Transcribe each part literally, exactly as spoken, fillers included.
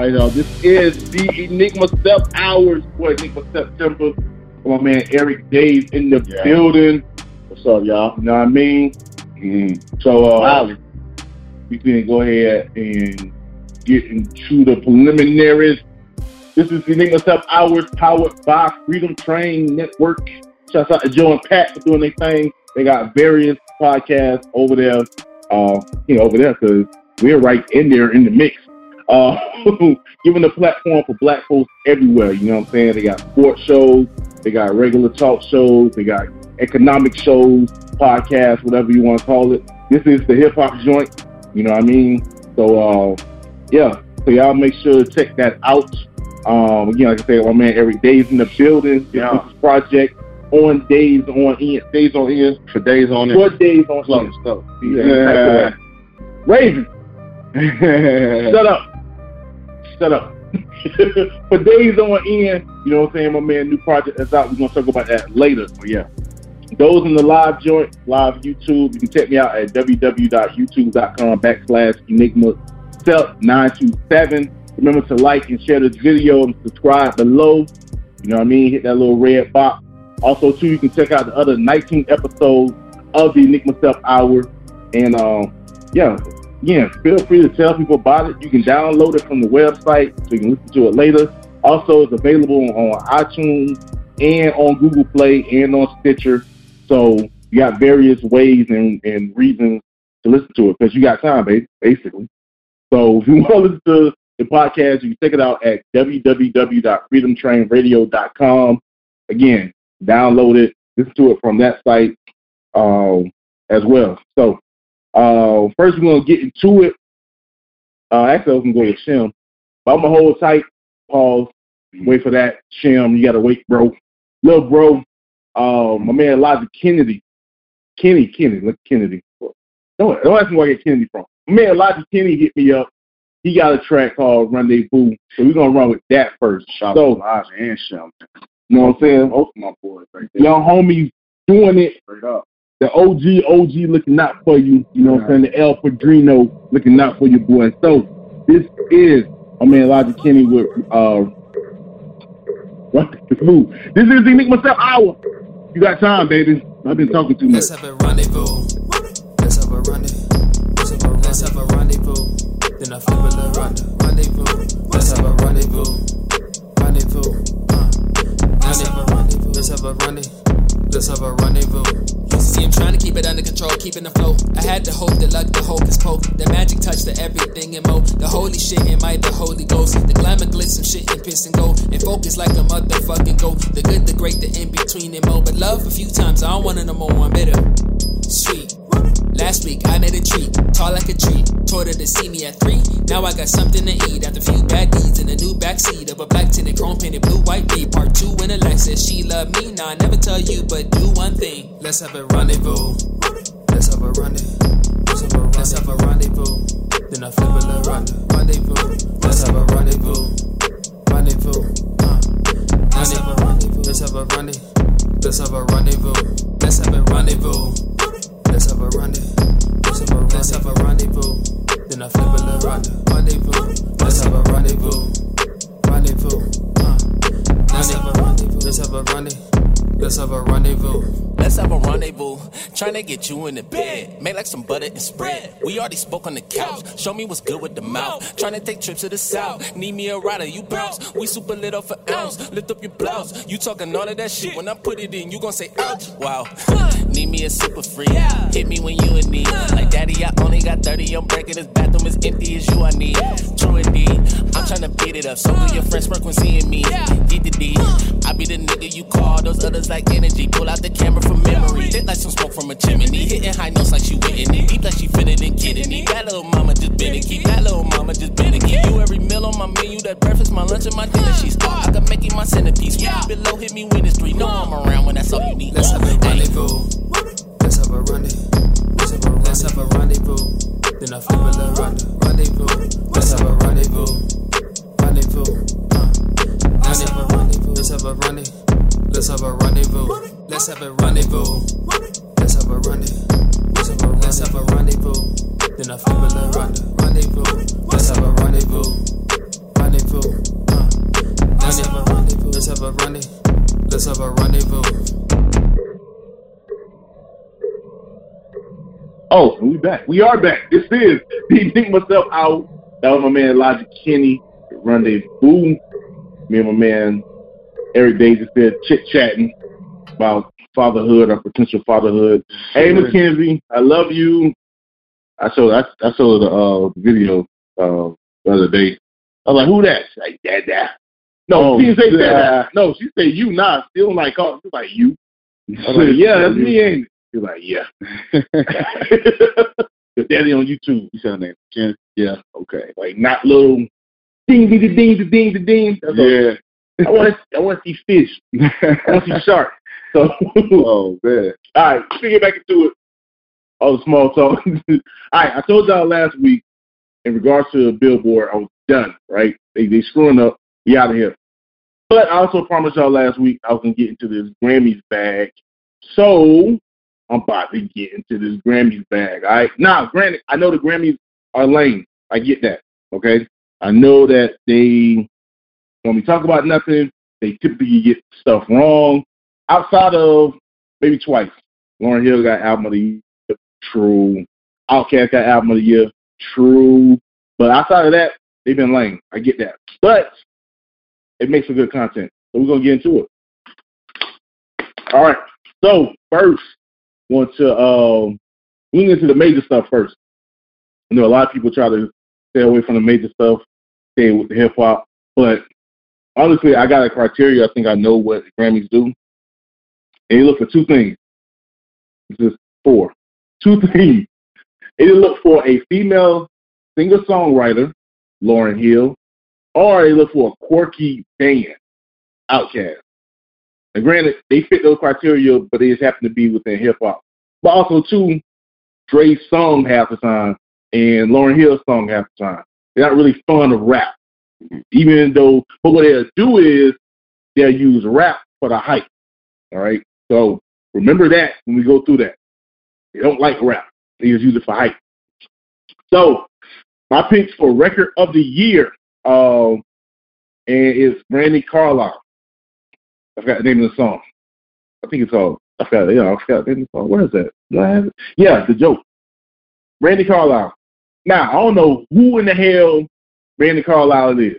All right, y'all. This is the Enigma Step Hours for Enigma September. My man Eric Days in the yeah. building. What's up, y'all? You know what I mean? Mm-hmm. So, uh, wow. we can go ahead and get into the preliminaries. This is the Enigma Step Hours powered by Freedom Train Network. Shouts out to Joe and Pat for doing their thing. They got various podcasts over there, uh, you know, over there because we're right in there in the mix. Uh, giving a platform for black folks everywhere. You know what I'm saying? They got sports shows, they got regular talk shows, they got economic shows, podcasts, whatever you want to call it. This is the hip hop joint. You know what I mean? So, uh, yeah. So y'all make sure to check that out. Um, again, like I said, my man Eric Days in the building. Yeah. This project on Days on End. Days on End. For Days on End. For Days on End. Stuff. Yeah. Raven. Shut up. Shut up. For Days on End, you know what I'm saying? My man, new project that's out. We're going to talk about that later. But yeah. Those in the live joint, live YouTube, you can check me out at www.youtube.com backslash Enigma Step nine two seven. Remember to like and share this video and subscribe below. You know what I mean? Hit that little red box. Also, too, you can check out the other nineteen episodes of the Enigma Step Hour. And, um, yeah, yeah, feel free to tell people about it. You can download it from the website so you can listen to it later. Also, it's available on iTunes and on Google Play and on Stitcher. So you got various ways and, and reasons to listen to it because you got time, baby, basically. So if you want to listen to the podcast, you can check it out at www dot freedom train radio dot com. Again, download it, listen to it from that site um, as well. So uh, first we're going to get into it. Uh, actually, I was going to go to Shim. But I'm going to hold tight, pause, wait for that. Shim, you got to wait, bro. Little bro, uh, my man Elijah Kennedy. Kenny, Kenny, look, Kennedy. Don't, don't ask me where I get Kennedy from. My man Elijah Kennedy hit me up. He got a track called Rendezvous, so we're going to run with that first. Shout so, Elijah and Shim. You know what I'm saying? Both of my boys right there. Young homies doing it. Straight up. The O G, O G looking out for you. You know what I'm saying? The El Padrino looking out for you, boy. So, this is my man Elijah Kennedy with, uh, Rendezvous. This is the Enigma Step Hour. You got time, baby. I've been talking too much. Let's have a rendezvous. Let's have a rendezvous. Let's have a rendezvous. Then I flip a little rendezvous. Let's have a rendezvous. Rendezvous. Uh. Let's have a rendezvous. Let's have a rendezvous. Let's have a rendezvous. See, I'm trying to keep it under control, keeping the flow. I had the hope, the luck, the hocus pocus, the magic touch, the everything and more. The holy shit in my, the Holy Ghost. The glamour, glitz, some shit and piss and go. And focus like a motherfucking go. The good, the great, the in between and more. But love a few times, I don't want it no more, I'm bitter. Sweet. Last week I made a treat, tall like a tree. Told her to see me at three. Now I got something to eat after a few bad deeds in a new backseat of a black tinted, chrome painted, blue white V. Part two in a Lexus. She love me, nah I never tell you, but do one thing. Let's have a rendezvous. Let's have a rendezvous. Let's have a, let's have a rendezvous. Then I flip a little rendezvous. Let's have a rendezvous. Rendezvous. Uh. Let's have a rendezvous. Let's have a rendezvous. Let's have a rendezvous. Let's have a rendezvous. Let's have a rendezvous. Let's have a, let's have a rendezvous. Then I flip a little rendezvous. Let's have a rendezvous. Rendezvous. Uh. Let's have a rendezvous. Let's have a rendezvous. Let's have a rendezvous. Let's have a rendezvous. Trying to get you in the bed. Make like some butter and spread. We already spoke on the couch. Show me what's good with the mouth. Trying to take trips to the south. Need me a rider, you bounce. We super lit up for ounce. Lift up your blouse. You talking all of that shit. When I put it in, you gon' say ouch. Wow. Need me a super free. Hit me when you in need. Like daddy, I only got thirty. I'm breaking this bathroom as empty as you I need. True indeed. I'm trying to beat it up. So do your friends smirk when seeing me. D D D. I be the nigga you call. Those others like energy. Pull out the camera from memory. Lit like some smoke from a chimney. Hitting high notes like she Whitney. Deep like she fitted in kidney. That little mama just been a keep. That little mama just been a keep. You every meal on my menu. That breakfast, my lunch, and my dinner. She's all I can make it my centerpiece. When you below, hit me with the street. Know I'm around when that's all you need. Let's have a rendezvous. Let's have a rendezvous. Let's have a, let's have a rendezvous. Then I flip a little rendezvous. Let's have a rendezvous. Rendezvous. Uh. Let's have a rendezvous. Let's have a rendezvous. Let's have a rendezvous. Let's have a rendezvous. Let's have a rendezvous. Let's have a, let's have a rendezvous. Then I flip a little rendezvous. Let's have a rendezvous. Rendezvous. rendezvous. Uh, let's have a rendezvous. Let's have a rendezvous. Let's have a rendezvous. Oh, we back. We are back. This is the Think Myself Out. That was my man Elijah Kenny, Rendezvous. Me and my man Eric Davis there chit-chatting about fatherhood or potential fatherhood. Hey, Mackenzie, I love you. I showed I, I showed the uh, video uh, the other day. I was like, who that? She's like, dad, dad. No, oh, she didn't say dad. No, she said you, not. Still like, oh, she's like, you. I was like, yeah, that's me, ain't it? She's like, yeah. The daddy on YouTube. You said her name. Jen? Yeah. Okay. Like, not little ding, ding, ding, ding, ding, ding, ding. That's yeah. I want to I want to see fish. I want to see shark. So, oh, man. All right, let's get back into it. All the small talk. All right, I told y'all last week, in regards to the Billboard, I was done, right? They they screwing up. We out of here. But I also promised y'all last week I was going to get into this Grammys bag. So, I'm about to get into this Grammys bag, all right? Now, granted, I know the Grammys are lame. I get that, okay? I know that they, when we talk about nothing, they typically get stuff wrong. Outside of maybe twice. Lauryn Hill got Album of the Year, true. Outkast got Album of the Year, true. But outside of that, they've been lame. I get that. But it makes for good content. So we're going to get into it. All right. So first, want to um, we get into the major stuff first. I know a lot of people try to stay away from the major stuff, stay with the hip hop. But honestly, I got a criteria. I think I know what the Grammys do. And you look for two things. This is four. Two things. And you look for a female singer-songwriter, Lauryn Hill, or they look for a quirky band, Outkast. And granted, they fit those criteria, but they just happen to be within hip-hop. But also, too, Dre's song half the time and Lauryn Hill's song half the time. They're not really fun to rap. Even though, but what they'll do is they'll use rap for the hype. All right? So remember that when we go through that. They don't like rap. They just use it for hype. So my picks for Record of the Year um, and it's Brandi Carlile. I forgot the name of the song. I think it's called, I forgot, yeah, I forgot the name of the song. Where is that? Do I have it? Yeah, The Joke. Brandi Carlile. Now, I don't know who in the hell Brandi Carlile is.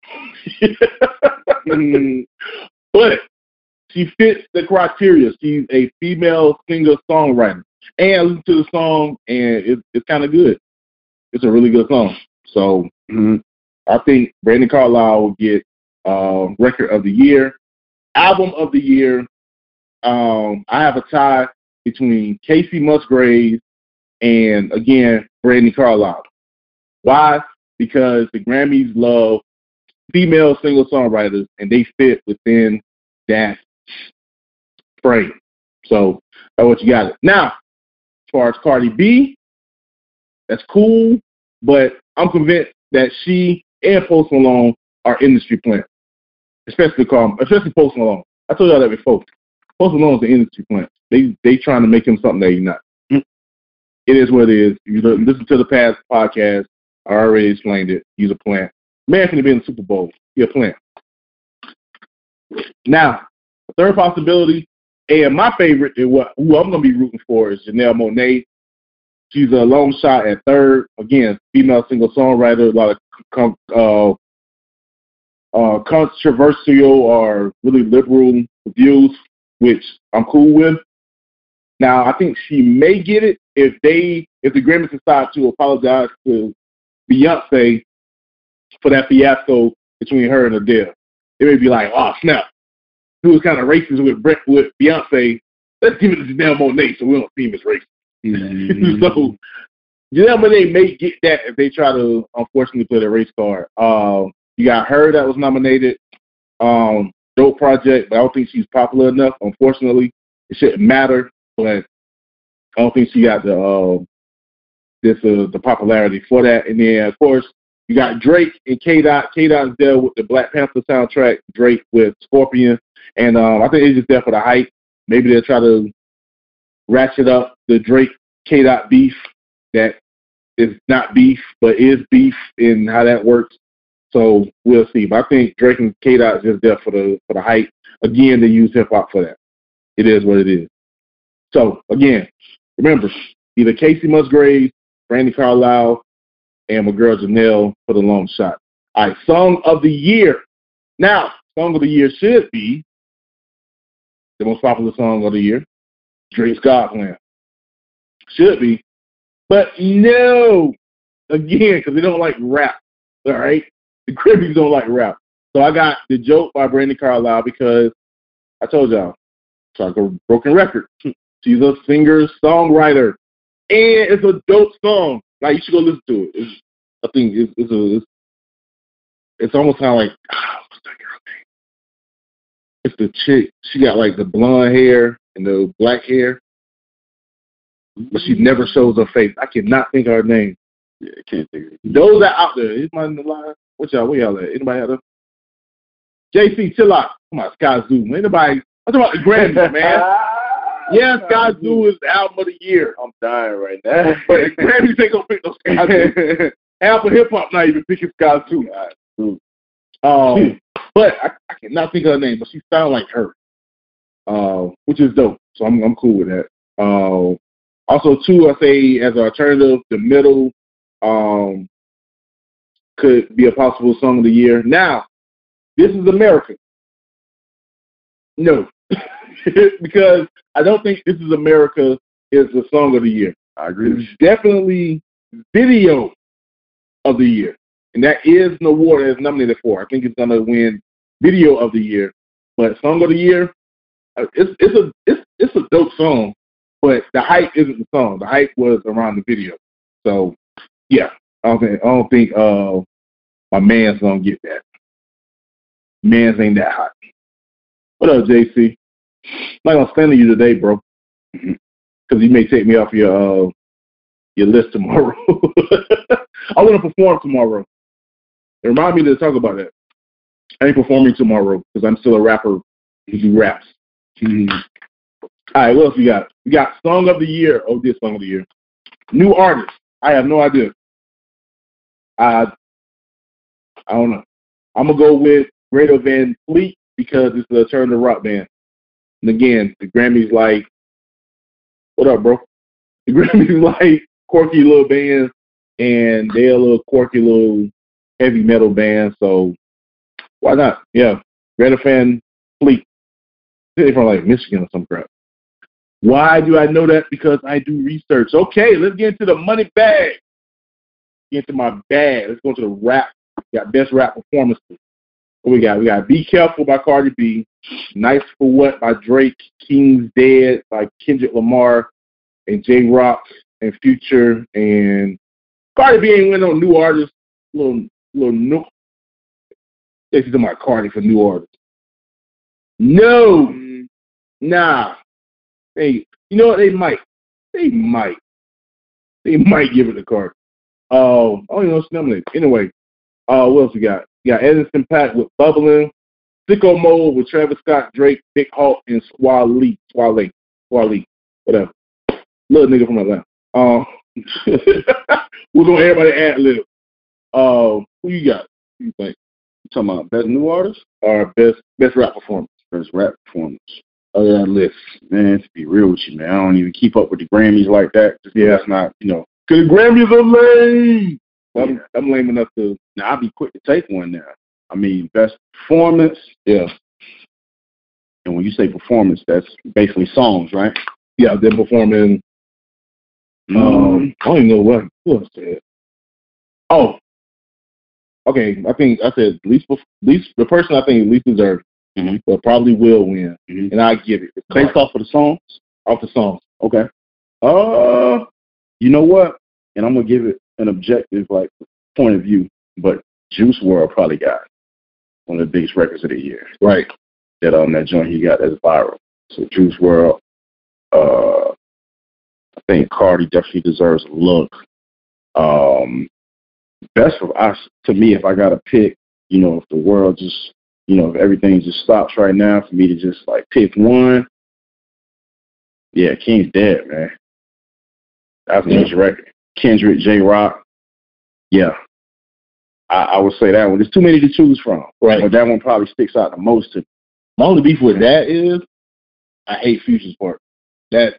But she fits the criteria. She's a female singer-songwriter. And I listened to the song, and it, it's kind of good. It's a really good song. So mm-hmm. I think Brandi Carlile will get uh, Record of the Year. Album of the Year, um, I have a tie between Casey Musgraves and, again, Brandi Carlile. Why? Because the Grammys love female singer-songwriters, and they fit within that frame. So that's what you got. Now, as far as Cardi B, that's cool, but I'm convinced that she and Post Malone are industry plants, especially Carl, especially Post Malone. I told y'all that before. Post Malone's an industry plant. They they trying to make him something that he's not. Mm. It is what it is. You listen to the past podcast. I already explained it. He's a plant. Man can be in the Super Bowl. He's a plant. Now, the third possibility, and my favorite, and what who I'm going to be rooting for is Janelle Monáe. She's a long shot at third. Again, female singer-songwriter, a lot of uh, uh, controversial or really liberal views, which I'm cool with. Now, I think she may get it if they, if the Grammys decide to apologize to Beyonce for that fiasco between her and Adele. They may be like, oh, snap. Who was kind of racist with Brett, with Beyonce. Let's give it to Janelle Monáe so we don't seem as racist. Mm-hmm. So Janelle Monáe may get that if they try to, unfortunately, play the race card. Uh, you got her that was nominated. Um, dope project, but I don't think she's popular enough. Unfortunately, it shouldn't matter, but I don't think she got the uh, this uh, the popularity for that. And then, of course, you got Drake and K-Dot. K-Dot's there with the Black Panther soundtrack. Drake with Scorpion. And um, I think it's just there for the hype. Maybe they'll try to ratchet up the Drake K-Dot beef that is not beef, but is beef, and how that works. So we'll see. But I think Drake and K-Dot is just there for the for the hype. Again, they use hip hop for that. It is what it is. So again, remember, either Casey Musgraves, Brandi Carlile, and my girl Janelle for the long shot. All right, song of the year. Now, song of the year should be the most popular song of the year, Drake's God Plan. Should be. But no, again, because they don't like rap. All right? The Grammys don't like rap. So I got The Joke by Brandi Carlile because I told y'all, it's like a broken record. She's a singer, songwriter, and it's a dope song. Like, you should go listen to it. It's, I think it's, it's, a, it's, it's almost kind of like, ah, what's that girl name? It's the chick. She got like the blonde hair and the black hair, but she never shows her face. I cannot think of her name. Yeah, I can't think of it. Those are out there. Is mine in the line? What y'all? Where y'all at? Anybody out there? J C, chill out. Come on, Sky Zoo. Anybody? I'm talking about the Grammys, man. Yeah, Sky Zoo is the album of the year. I'm dying right now. But the Grammys ain't gonna pick no Sky Zoo. Apple Hip Hop not even picking Sky Zoo. Um, but I, I cannot think of her name, but she sounds like her, uh, which is dope. So I'm I'm cool with that. Uh, also, too, I say as an alternative, The Middle um, could be a possible song of the year. Now, This Is America. No, because I don't think This Is America is the song of the year. I agree. It's definitely video of the year. And that is an award that it's nominated for. I think it's going to win video of the year. But song of the year, it's it's a it's it's a dope song, but the hype isn't the song. The hype was around the video. So yeah, I don't think I don't think uh my man's gonna get that. Man's ain't that hot. What up, J C? I'm not gonna stand to you today, bro, because you may take me off your uh your list tomorrow. I want to perform tomorrow. It remind me to talk about that. I ain't performing tomorrow because I'm still a rapper who do raps. Mm-hmm. All right, what else we got? We got Song of the Year. Oh, this Song of the Year. New artist. I have no idea. I I don't know. I'm going to go with Greta Van Fleet because it's the alternative rock band. And again, the Grammys like, what up, bro? The Grammys like quirky little bands, and they're a little quirky little heavy metal band, so why not? Yeah, Greta Van Fleet. They're from like Michigan or some crap. Why do I know that? Because I do research. Okay, let's get into the money bag. Get into my bag. Let's go to the rap. We got best rap performances. What we got? We got Be Careful by Cardi B, Nice for What by Drake, King's Dead by Kendrick Lamar, and J-Rock and Future. And Cardi B ain't win no new artists. Little little new. They see my Cardi for new artists. No, nah. They, you know what? They might. They might. They might give it to Cardi. Uh, I don't even know what's nominated. Anyway, uh, what else we got? We got Edison Pack with Bubbling, Sicko Mode with Travis Scott, Drake, Big Hawk, and Swale, Swale, Swale, whatever. Little nigga from Atlanta. Um, we're gonna everybody ad lib. Uh, who you got? Who you think? You talking about best new artist or best best rap performance? Best rap performance. Oh yeah, list. Man, to be real with you, man, I don't even keep up with the Grammys like that. Just yeah, that's not, you know. Cause the Grammys are lame. Yeah. I'm, I'm lame enough to. Now I'll be quick to take one now. I mean, best performance. Yeah. And when you say performance, that's basically songs, right? Yeah, they're performing. Mm-hmm. Um, I don't even know what who else said. Oh. Okay, I think I said least least the person I think least deserved, mm-hmm. but probably will win, mm-hmm. and I give it. It's based off of the songs. Off the songs. Okay. Uh, you know what? And I'm gonna give it an objective like point of view, but Juice world probably got one of the biggest records of the year. Right. That on um, that joint he got that's viral. So Juice world. Uh, I think Cardi definitely deserves a look. Um. Best of us to me, if I gotta pick, you know, if the world just, you know, if everything just stops right now, for me to just like pick one, yeah, King's Dead, man. That's a major record. Kendrick, J-Rock, yeah, I, I would say that one. There's too many to choose from. Right. But that one probably sticks out the most to me. My only beef with that is I hate Future's part. That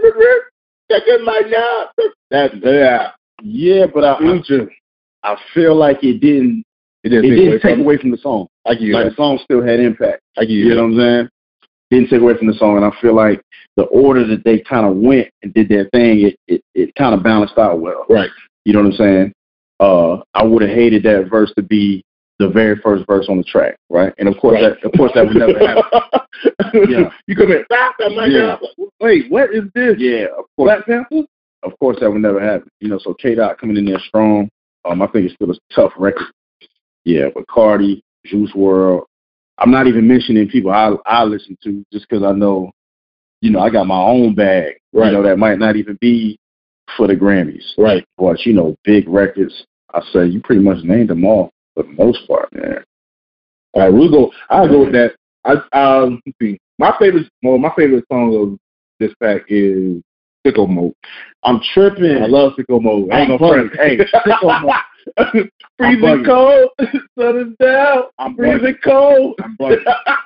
that good my job. That yeah. Yeah, but I, Future. I feel like it didn't It didn't, it take, didn't away take from away from the song. I give you Like that. the song still had impact. I give you, You know what I'm saying? Didn't take away from the song, and I feel like the order that they kind of went and did their thing, it it, it kind of balanced out well. Right. You know what I'm saying? Uh, I would have hated that verse to be the very first verse on the track, right? And of course, Right. that of course that would never happen. Yeah. You come in. "Ah, that my Yeah. job." Wait, what is this? Yeah, of course, Black Panther? of course that would never happen. You know, so K-Dot coming in there strong. Um, I think it's still a tough record. Yeah, but Cardi, Juice world. I'm not even mentioning people I I listen to just because I know, you know, I got my own bag. Right. You know, that might not even be for the Grammys. Right. But you know, big records. I say you pretty much named them all for the most part, man. All right, we'll go. I'll go with that. I um, let's see. My favorite, well, my favorite song of this pack is Sicko Mode. I'm tripping. I love Sicko Mode. I ain't I'm no friend. bugging. Hey, Sicko Mode. Freezing bugging. cold, sun is down. I'm Freezing bugging. cold. I'm bugging.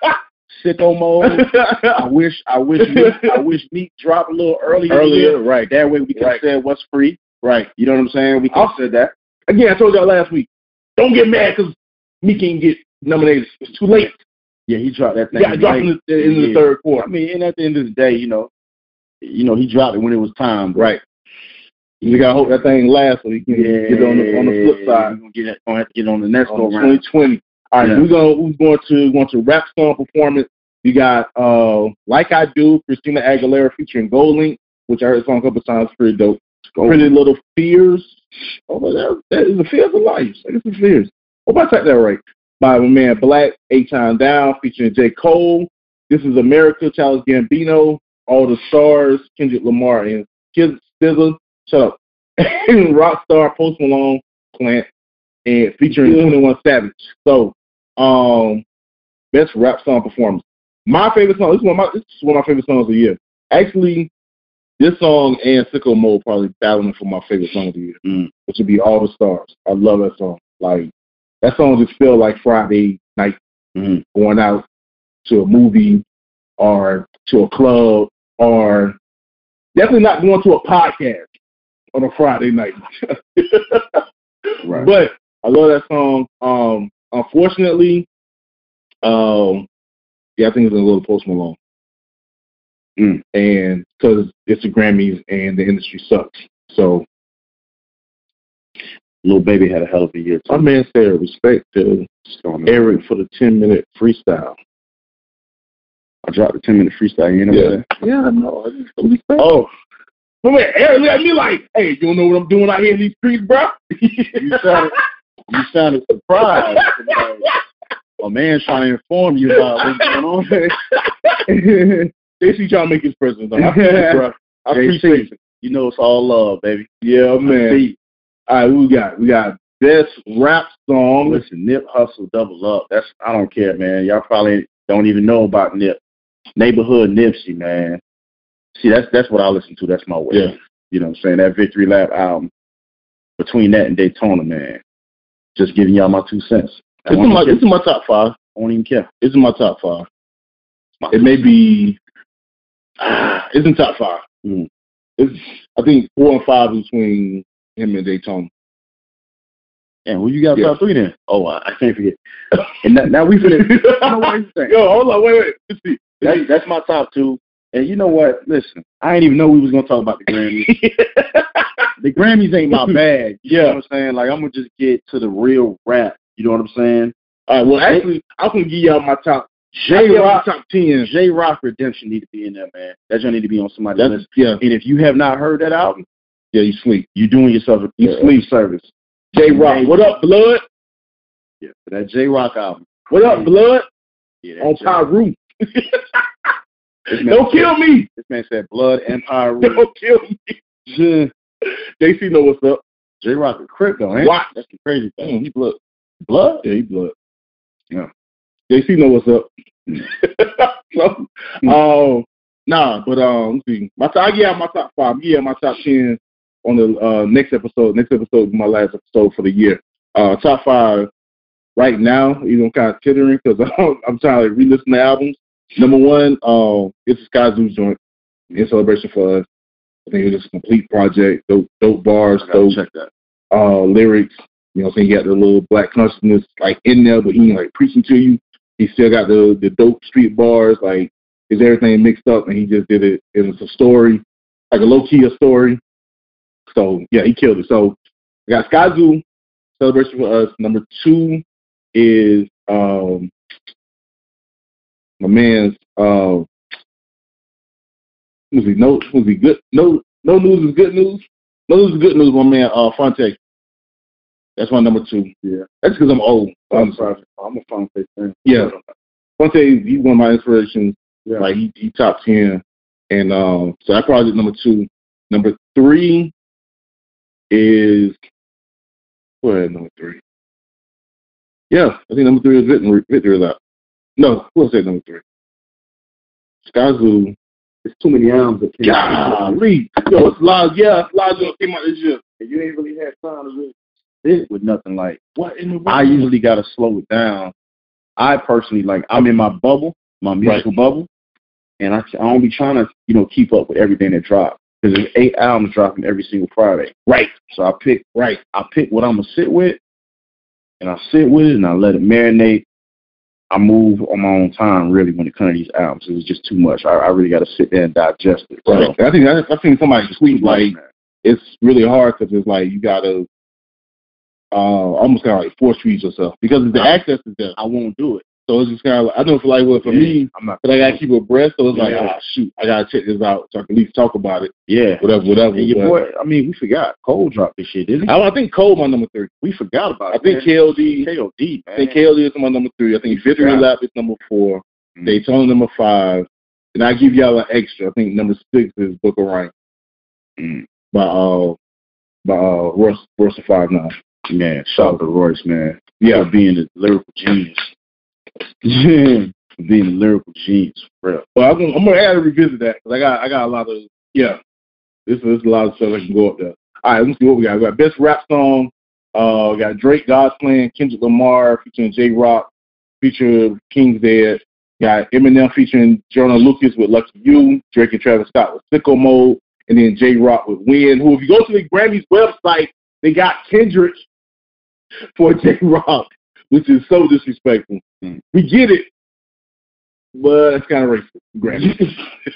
Sicko Mode. I wish, I wish, Meek, I wish Meek dropped a little earlier. Earlier, right. That way we could have Right. said what's free. Right. You know what I'm saying? We could have said that. Again, I told y'all last week. Don't get mad because me can't get nominated. It's too late. Yeah, he dropped that thing. Yeah, I dropped in the, in the Yeah. third I quarter. mean, and at the end of the day, you know, you know, he dropped it when it was time. But Right. You gotta hope that thing lasts so you can Yeah, get on the on the flip side. We're gonna get it, gonna have to get on the next go Um, round. twenty twenty. All right, Yeah. we're gonna we're going to going to rap song performance. You got uh Like I Do, Christina Aguilera featuring Gold Link, which I heard the song a couple times. Pretty dope. Pretty Little Fears. Oh, but that, that is the Fears of Life. I guess the Fears. Hope I typed that right. By my man Black, Eight Time Down, featuring J. Cole. This is America, Childish Gambino, All the Stars, Kendrick Lamar, and Kid Sizzle. Shut up. And Rockstar, Post Malone, Plant, and featuring twenty-one Savage. So, um, best rap song performance. My favorite song. This is one of my, this is one of my favorite songs of the year. Actually, this song and Sicko Mode probably battling for my favorite song of the year, Mm. which would be All the Stars. I love that song. Like that song just feel like Friday night, Mm. going out to a movie or to a club, or definitely not going to a podcast on a Friday night. Right. But I love that song. Um, unfortunately, um, yeah, I think it's a little Post Malone. Mm. And because it's the Grammys and the industry sucks. So, Lil Baby had a hell of a year my too. man said respect to Eric for the ten minute freestyle. I dropped a ten minute freestyle. You know Yeah. what I'm Yeah, I know. I just respect. Oh. My man Eric look at me like, hey, you don't know what I'm doing out here in these streets, bro? You sounded, you sounded surprised. Like, a man trying to inform you about what's going on. J C trying to make his presence. I appreciate it, bro. I appreciate it. You know it's all love, baby. Yeah, man. See, All right, we got we got best rap song. listen, Nip Hustle Double Up. That's I don't care, man. Y'all probably don't even know about Nip. Neighborhood Nipsey, man. See, that's that's what I listen to. That's my way. Yeah. You know what I'm saying? That Victory Lap album. Between that and Daytona, man. Just giving y'all my two cents. I This is don't my care. this is my top five. I don't even care. This is my top five. It may be ah, it's in top five. Mm. It's I think four and five between him and Daytona. And who you got Yeah. top three then? Oh, I, I can't forget. And now, now we finna. know what I'm saying? Yo, hold on, wait, wait. Let's see. That's, that's my top two. And you know what? Listen, I didn't even know we was gonna talk about the Grammys. The Grammys ain't my bag. You know what I'm saying? Like I'm gonna just get to the real rap. You know what I'm saying? All right, well, actually, I'm gonna give y'all my top. J my Rock, top ten. J Rock Redemption need to be in there, man. That just need to be on somebody's That's list. yeah, And if you have not heard that album, yeah. You sleep. you're doing yourself a You a sleep. service. J Rock, what up, blood? Yeah, for that J Rock album. What up, blood? Yeah, On J Rock. Pyru. This man Don't said- kill me. This man said blood and Pyru. Don't kill me. J C know what's up. J Rock a crip though, ain't Watch. That's the crazy thing. Mm, he blood. Blood? Yeah, he blood. Yeah. J C know what's up. so, um, nah, but um, let's see. My top, yeah, my top five. Yeah, my top ten on the uh, next episode. Next episode is my last episode for the year. Uh, top five right now, you know, I'm kind of tittering because I'm trying to re-listen to albums. Number one, um, it's a Sky Zoo joint in celebration for us. I think it was a complete project, dope, dope bars, dope check that. Uh, lyrics. You know, so you got the little black consciousness like in there, but he ain't like preaching to you. He still got the the dope street bars, like is everything mixed up, and he just did it. It was a story, like a low key a story. So yeah, he killed it. So we got Sky Zoo, celebration for us. Number two is um my man's uh was he no was he good no no news is good news. No news is good news, my man uh Fonte. That's my number two. Yeah. That's because I'm old. I'm sorry. I'm a Fonte fan. Yeah. Fonte, he's one of my inspirations. Yeah. Like he he top ten. And um so that project number two. Number three is what is number three? Yeah, I think number three is Victory Victory Lap. No, who say number three? Sky Zoo. It's too many albums that came out. Golly. Yo, it's a lot of, yeah, a lot of them came out this year. And you ain't really had time to really sit with nothing like what in the world? I usually gotta slow it down. I personally like I'm in my bubble, my musical Right. bubble, and I I don't be trying to, you know, keep up with everything that drops. Because there's eight albums dropping every single Friday. Right. So I pick Right. I pick what I'm gonna sit with, and I sit with it and I let it marinate. I move on my own time really when it comes to these albums. It was just too much. I, I really got to sit there and digest it. Right. So, I think I, I think somebody tweet too much, like man. it's really hard because it's like you gotta uh almost kind of like force feed yourself because the I- access is there. I won't do it. So it's just kind of like, I know for like well for Yeah, me, I'm not. but I gotta keep abreast. So it's like Yeah. ah shoot, I gotta check this out so I can at least talk about it. Yeah. Whatever, whatever. And your but- boy, I mean, we forgot. Cole dropped this shit, didn't he? I, I think Cole my number three. We forgot about I it. think man. K L D. K O D, I man. think K L D is my number three. I think Victory Yeah. Lap is number four. Mhm. Daytona number five. And I give y'all an extra. I think number six is Book of Rank Mm. by uh by uh Royce Royce Five Nine. Man, shout out to Royce, man. Yeah. For being a lyrical genius. Yeah. For being a lyrical genius, for real. Well, I'm gonna, I'm gonna add to revisit that because I got I got a lot of yeah. This is a lot of stuff that can go up there. All right, let's see what we got. We got best rap song. Uh, we got Drake, God's Plan, Kendrick Lamar featuring J Rock, featuring King's Dead. Got Eminem featuring Jonah Lucas with Lucky You. Drake and Travis Scott with Sicko Mode, and then J Rock with Win. Who, if you go to the Grammys website, they got Kendrick for J Rock, which is so disrespectful. Mm. We get it, but it's kind of racist. Grammys.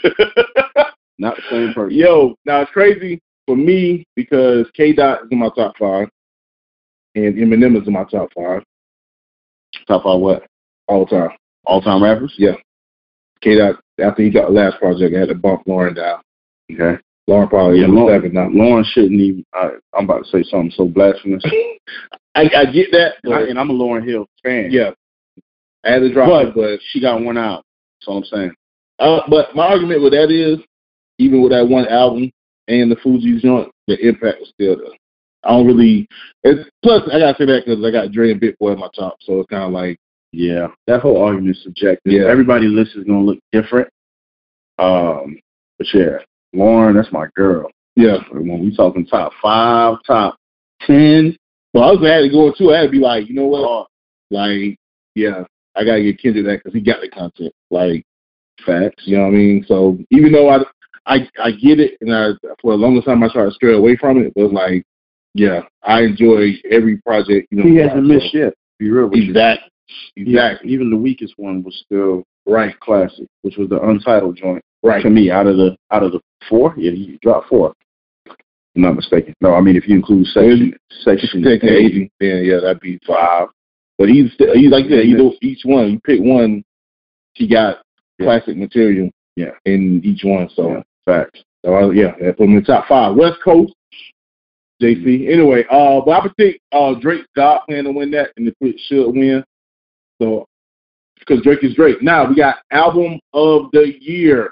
Not the same person. Yo, now it's crazy for me because K Dot is in my top five, and Eminem is in my top five Top five what? all time. All time rappers? Yeah, K Dot after he got the last project, I had to bump Lauren down. Okay. Lauren probably Yeah, number Lauren, seven now. Lauren shouldn't even. I, I'm about to say something so blasphemous. I, I get that, and, I, but and I'm a Lauren Hill fan. yeah, I had to drop But, it, but she got one out. That's all I'm saying. uh, but my argument with that is, even with that one album and the Fugees joint, the impact was still there. I don't really. It's, plus, I gotta say that because I got Dre and Big Boy in my top, so it's kind of like. Yeah, that whole argument is subjective. Yeah. Everybody's list is gonna look different. Um, but yeah, Lauren, that's my girl. Yeah. When we talking top five, top ten, So I was had to go too. I had to be like, you know what? oh, Like, yeah, I gotta get Kendrick that because he got the content. Like, facts. you know what I mean? So even though I, I, I get it, and I for the longest time I tried to stray away from it, but like, yeah, I enjoy every project. You know, He hasn't missed yet. Be real with you. Exactly. Exactly. Yeah, even the weakest one was still Right. classic, which was the Untitled joint. Right. To me, out of the out of the four, yeah, he dropped four. If I'm not mistaken. No, I mean if you include section section Section eight, eighty, then yeah, that'd be five. But he's still, he's like that. Either each one, you pick one, he got Yeah. classic material. Yeah. In each one, so. yeah, facts. So I, yeah, that put him in the top five. West Coast, J C. Anyway, uh, but I would think uh, Drake's God Plan to win that, and the Twitch should win. So because Drake is Drake. Now we got album of the year.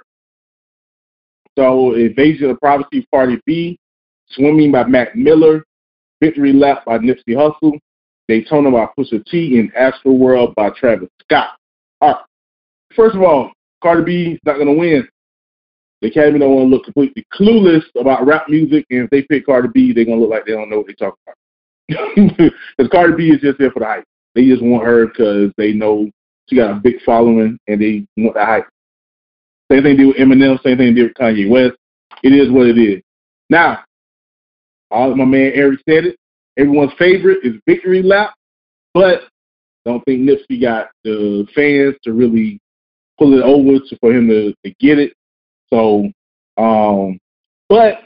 So Invasion of Privacy, Party B, Swimming by Mac Miller, Victory Lap by Nipsey Hussle, Daytona by Pusha T, and Astroworld by Travis Scott. All right. First of all, Cardi B is not gonna win. The Academy don't want to look completely clueless about rap music, and if they pick Cardi B, they're gonna look like they don't know what they're talking about. Because Cardi B is just there for the hype. They just want her because they know she got a big following and they want the hype. Same thing they do with Eminem, same thing they do with Kanye West. It is what it is. Now, all my man Eric said it. Everyone's favorite is Victory Lap, but I don't think Nipsey got the fans to really pull it over to, for him to, to get it. So, um, but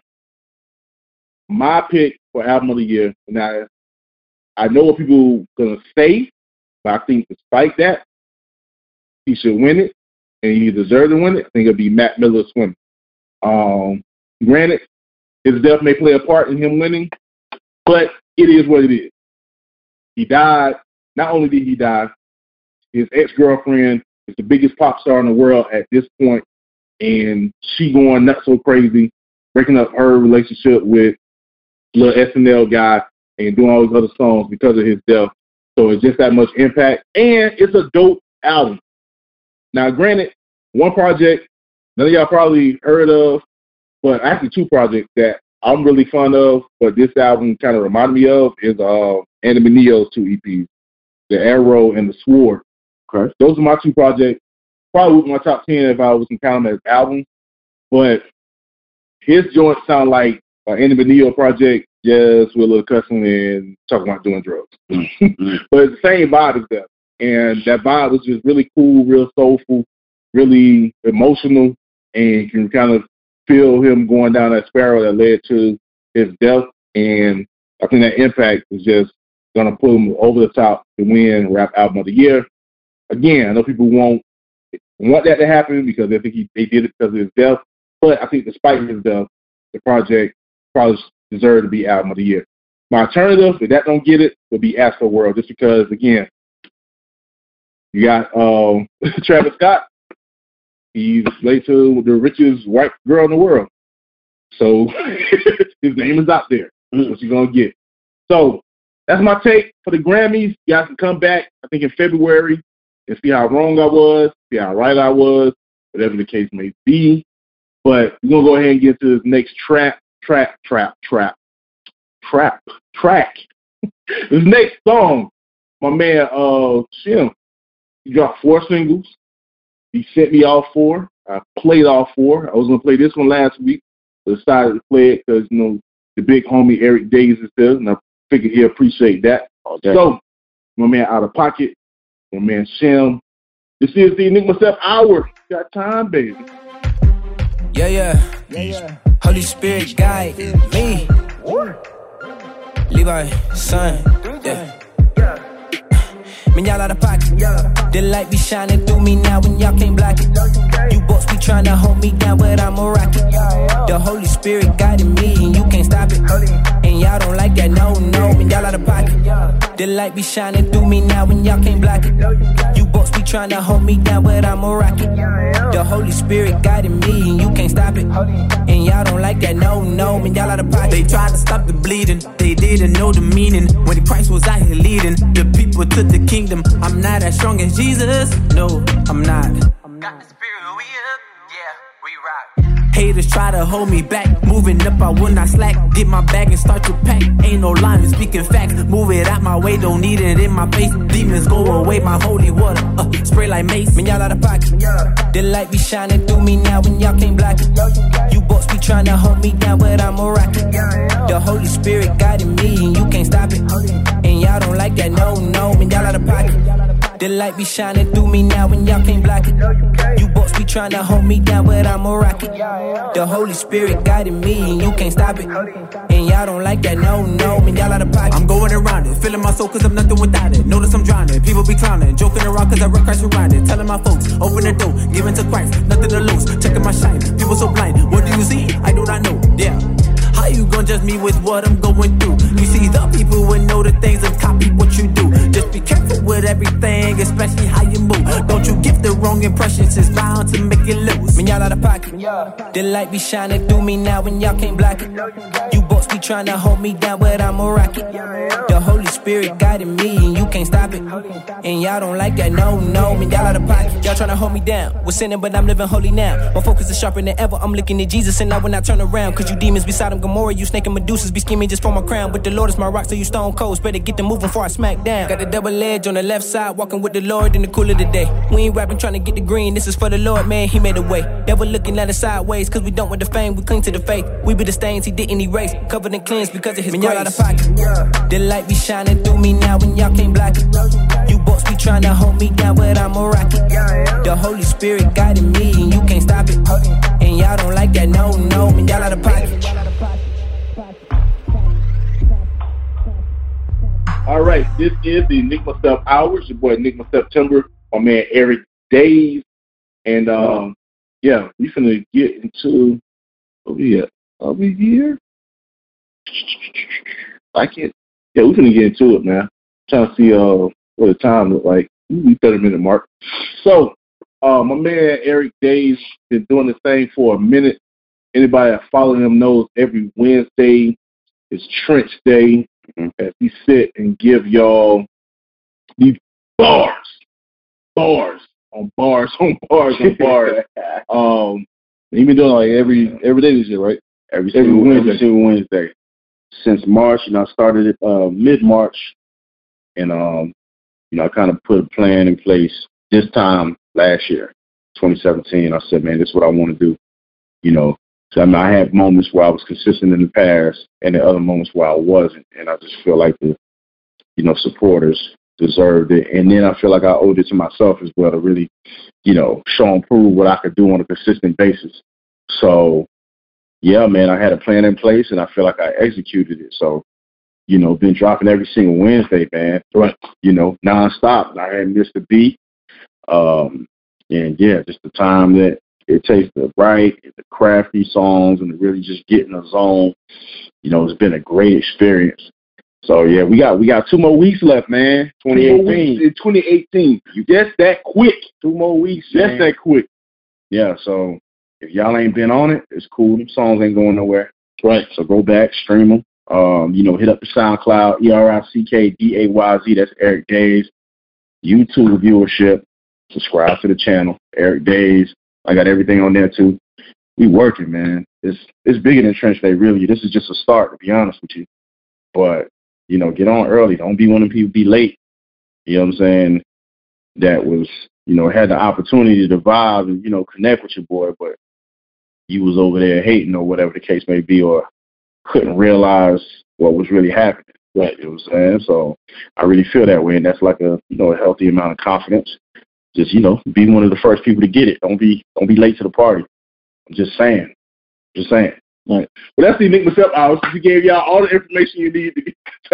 my pick for album of the year, now I know what people are going to say, but I think despite that, he should win it, and he deserves to win it. I think it'll be Mac Miller's Swim. Um, granted, his death may play a part in him winning, but it is what it is. He died. Not only did he die, his ex-girlfriend is the biggest pop star in the world at this point, and she going nuts so crazy, breaking up her relationship with little S N L guy and doing all these other songs because of his death. So it's just that much impact, and it's a dope album. Now, granted, one project none of y'all probably heard of, but actually two projects that I'm really fond of, but this album kind of reminded me of, is uh, Andy Mineo's two E Ps, The Arrow and The Sword. Okay. Those are my two projects. Probably my top ten if I was to count them as albums, but his joints sound like an Andy Mineo project just with a little cussing and talking about doing drugs. Mm-hmm. But it's the same vibe as that. And that vibe was just really cool, real soulful, really emotional, and you can kind of feel him going down that spiral that led to his death. And I think that impact is just going to put him over the top to win Rap Album of the Year. Again, I know people won't want that to happen because they think he, they did it because of his death. But I think despite his death, the project probably deserved to be Album of the Year. My alternative, if that don't get it, would be Astroworld, just because, again, you got um, Travis Scott. He's related to the richest white girl in the world. So his name is out there. That's what you're going to get. So that's my take for the Grammys. You guys can come back, I think, in February and see how wrong I was, see how right I was, whatever the case may be. But we're going to go ahead and get to this next trap, trap, trap, trap, trap, track. This next song, my man uh, Shim, he dropped four singles. He sent me all four. I played all four. I was going to play this one last week, but decided to play it because, you know, the big homie Eric Days is there, and I figured he'll appreciate that. Okay. So, my man Out of Pocket, my man Shim. This is the Enigma Step Hour. Got time, baby. Yeah, yeah. Yeah, yeah. Holy Spirit guide me. Levi, son. Yeah. Man, y'all out of pocket. The light be shining through me now when y'all can't block it. You boys be trying to hold me down, but I'm a rocket. The Holy Spirit guiding me and you can't stop it. And y'all don't like that, no, no. Man, y'all out of pocket. The light be shining through me now when y'all can't block it. You boys be trying to hold me down, but I'm a rocket. The Holy Spirit guiding me and you can't stop it. And y'all don't like that, no, no. Man, y'all out of pocket. They tried to stop the bleeding. They didn't know the meaning. When Christ was out here leading, the people took the kingdom. I'm not as strong as Jesus. No, I'm not. Got the spirit, we up. Yeah, we rock. Haters try to hold me back. Moving up, I will not slack. Get my bag and start to pack. Ain't no lying, speaking facts. Move it out my way, don't need it in my face. Demons go away, my holy water. Uh, spray like mace. Man, y'all out of pocket. The light be shining through me now when y'all can't block it. You boys be trying to hold me down, but I'm a rocket. The Holy Spirit guiding me and you can't stop it. And y'all don't like that, no, no. Man, y'all out of pocket. The light be shining through me now when y'all can't block it. You boys be trying to hold me down, but I'm a rocket. The Holy Spirit guiding me and you can't stop it. And y'all don't like that, no, no. Man, y'all out of pocket. I'm going around it, feeling my soul cause I'm nothing without it. Notice I'm drowning, people be clowning, joking around cause I rock Christ around it. Telling my folks, open the door, give it to Christ, nothing to lose. Checking my shine, people so blind. What do you see? I do not know, yeah. How you gon' judge me with what I'm going through? You see the people would know the things and copy what you do. Just be careful with everything, especially how you move. Don't you give the wrong impressions, it's bound to make you lose. When y'all out of pocket, the light be shining through me now when y'all can't block it. You boys be trying to hold me down, but I'm a rocket. The Holy Spirit guiding me and you can't stop it. And y'all don't like that, no, no. When y'all out of pocket, y'all trying to hold me down. We're sinning, but I'm living holy now. My focus is sharper than ever, I'm looking at Jesus and I will not turn around. Cause you demons beside him, Gomorrah, you snake and Medusas be scheming just for my crown. But the Lord is my rock, so you stone cold. Better get the moving before I smack down. Got the double edge on the left side, walking with the Lord in the cool of the day. We ain't rapping trying to get the green, this is for the Lord, man, he made a way. Never looking at us sideways, cause we don't want the fame, we cling to the faith. We be the stains he didn't erase, covered and cleansed because of his grace. Y'all out of pocket, the light be shining through me now when y'all can't block it. You boys be trying to hold me down, but I'm a rocket. The Holy Spirit guiding me and you can't stop it. And y'all don't like that, no, no, man, y'all out of pocket. All right, this is the Enigma Stuff Hours. Your boy Enigma September, my man Eric Days, and um, yeah, we finna get into over here. Are we here? I can't. Yeah, we finna get into it, man. Trying to see uh what the time look like. We thirty minute mark. So, uh, my man Eric Days been doing this thing for a minute. Anybody that follow him knows every Wednesday is Trench Day. As we sit and give y'all these bars, bars on bars on bars on bars. um, he been doing like every every day this year, right? Every single every Wednesday. Every single Wednesday since March. You know, I started it uh, mid March, and um, you know, I kind of put a plan in place this time last year, twenty seventeen. I said, man, this is what I want to do. You know. So I mean, I had moments where I was consistent in the past, and the other moments where I wasn't, and I just feel like the, you know, supporters deserved it, and then I feel like I owed it to myself as well to really, you know, show and prove what I could do on a consistent basis. So, yeah, man, I had a plan in place, and I feel like I executed it. So, you know, been dropping every single Wednesday, man, right? You know, nonstop. I hadn't missed a beat, um, and yeah, just the time that it takes to write, to craft these songs, and to really just get in the zone. You know, it's been a great experience. So yeah, we got we got two more weeks left, man. twenty eighteen. twenty eighteen. You just that quick. Two more weeks. Just that quick. Yeah. So if y'all ain't been on it, it's cool. Them songs ain't going nowhere. Right. So go back, stream them. Um, you know, hit up the SoundCloud, E R I C K D A Y Z. That's Eric Days. YouTube viewership. Subscribe to the channel, Eric Days. I got everything on there too. We working, man. It's it's bigger than Trench Day, really. This is just a start, to be honest with you. But, you know, get on early. Don't be one of the people be late. You know what I'm saying? That was, you know, had the opportunity to vibe and, you know, connect with your boy, but you was over there hating or whatever the case may be, or couldn't realize what was really happening. Right. You know what I'm saying? So I really feel that way, and that's like a, you know, a healthy amount of confidence. Just, you know, be one of the first people to get it. Don't be don't be late to the party. I'm just saying. Just saying. Right. Well, that's the Enigma Stuff Hours. We gave y'all all the information you need to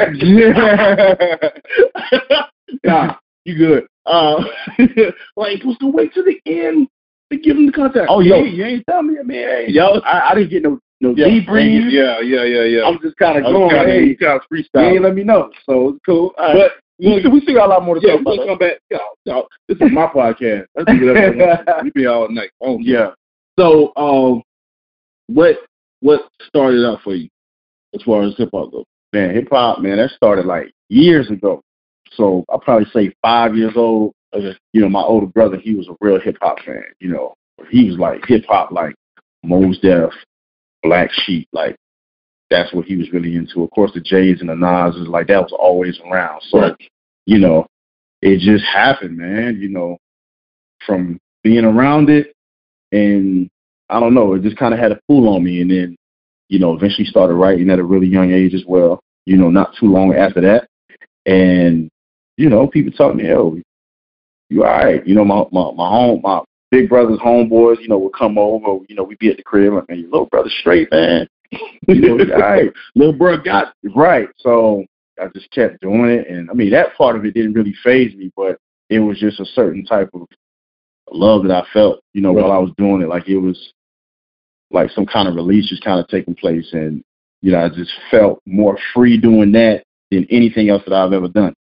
get. Nah, you good. Uh, like, supposed to wait to the end to give them the contact. Oh, yo, you ain't telling me, man. Yo, I, I didn't get no no yeah, debrief. Yeah, yeah, yeah, yeah. I'm just kind of going. Kinda, hey, you kind of freestyle. You ain't let me know, so it's cool. All right. But we, still, we still got a lot more to yeah, talk about. We'll come back. Y'all, y'all, this is my podcast. Let's do whatever we want. We be all night. Oh, yeah. So, um, what what started out for you as far as hip hop goes? Man, hip hop, man, that started like years ago. So I'll probably say five years old. Okay. You know, my older brother, he was a real hip hop fan. You know, he was like hip hop, like Mos Def, Black Sheep, like. That's what he was really into. Of course, the J's and the Nas is like that was always around. So, right. you know, it just happened, man. You know, from being around it, and I don't know, it just kind of had a pull on me. And then, you know, eventually started writing at a really young age as well. You know, not too long after that, and you know, people talk to me, "Oh, you all right?" You know, my my my home, my big brother's homeboys, you know, would come over. You know, we'd be at the crib. Like, man, your little brother's straight, man. You know, all right, little bro got it. Right. So I just kept doing it, and I mean that part of it didn't really faze me, but it was just a certain type of love that I felt, you know, right. while I was doing it. Like it was like some kind of release just kind of taking place, and you know, I just felt more free doing that than anything else that I've ever done.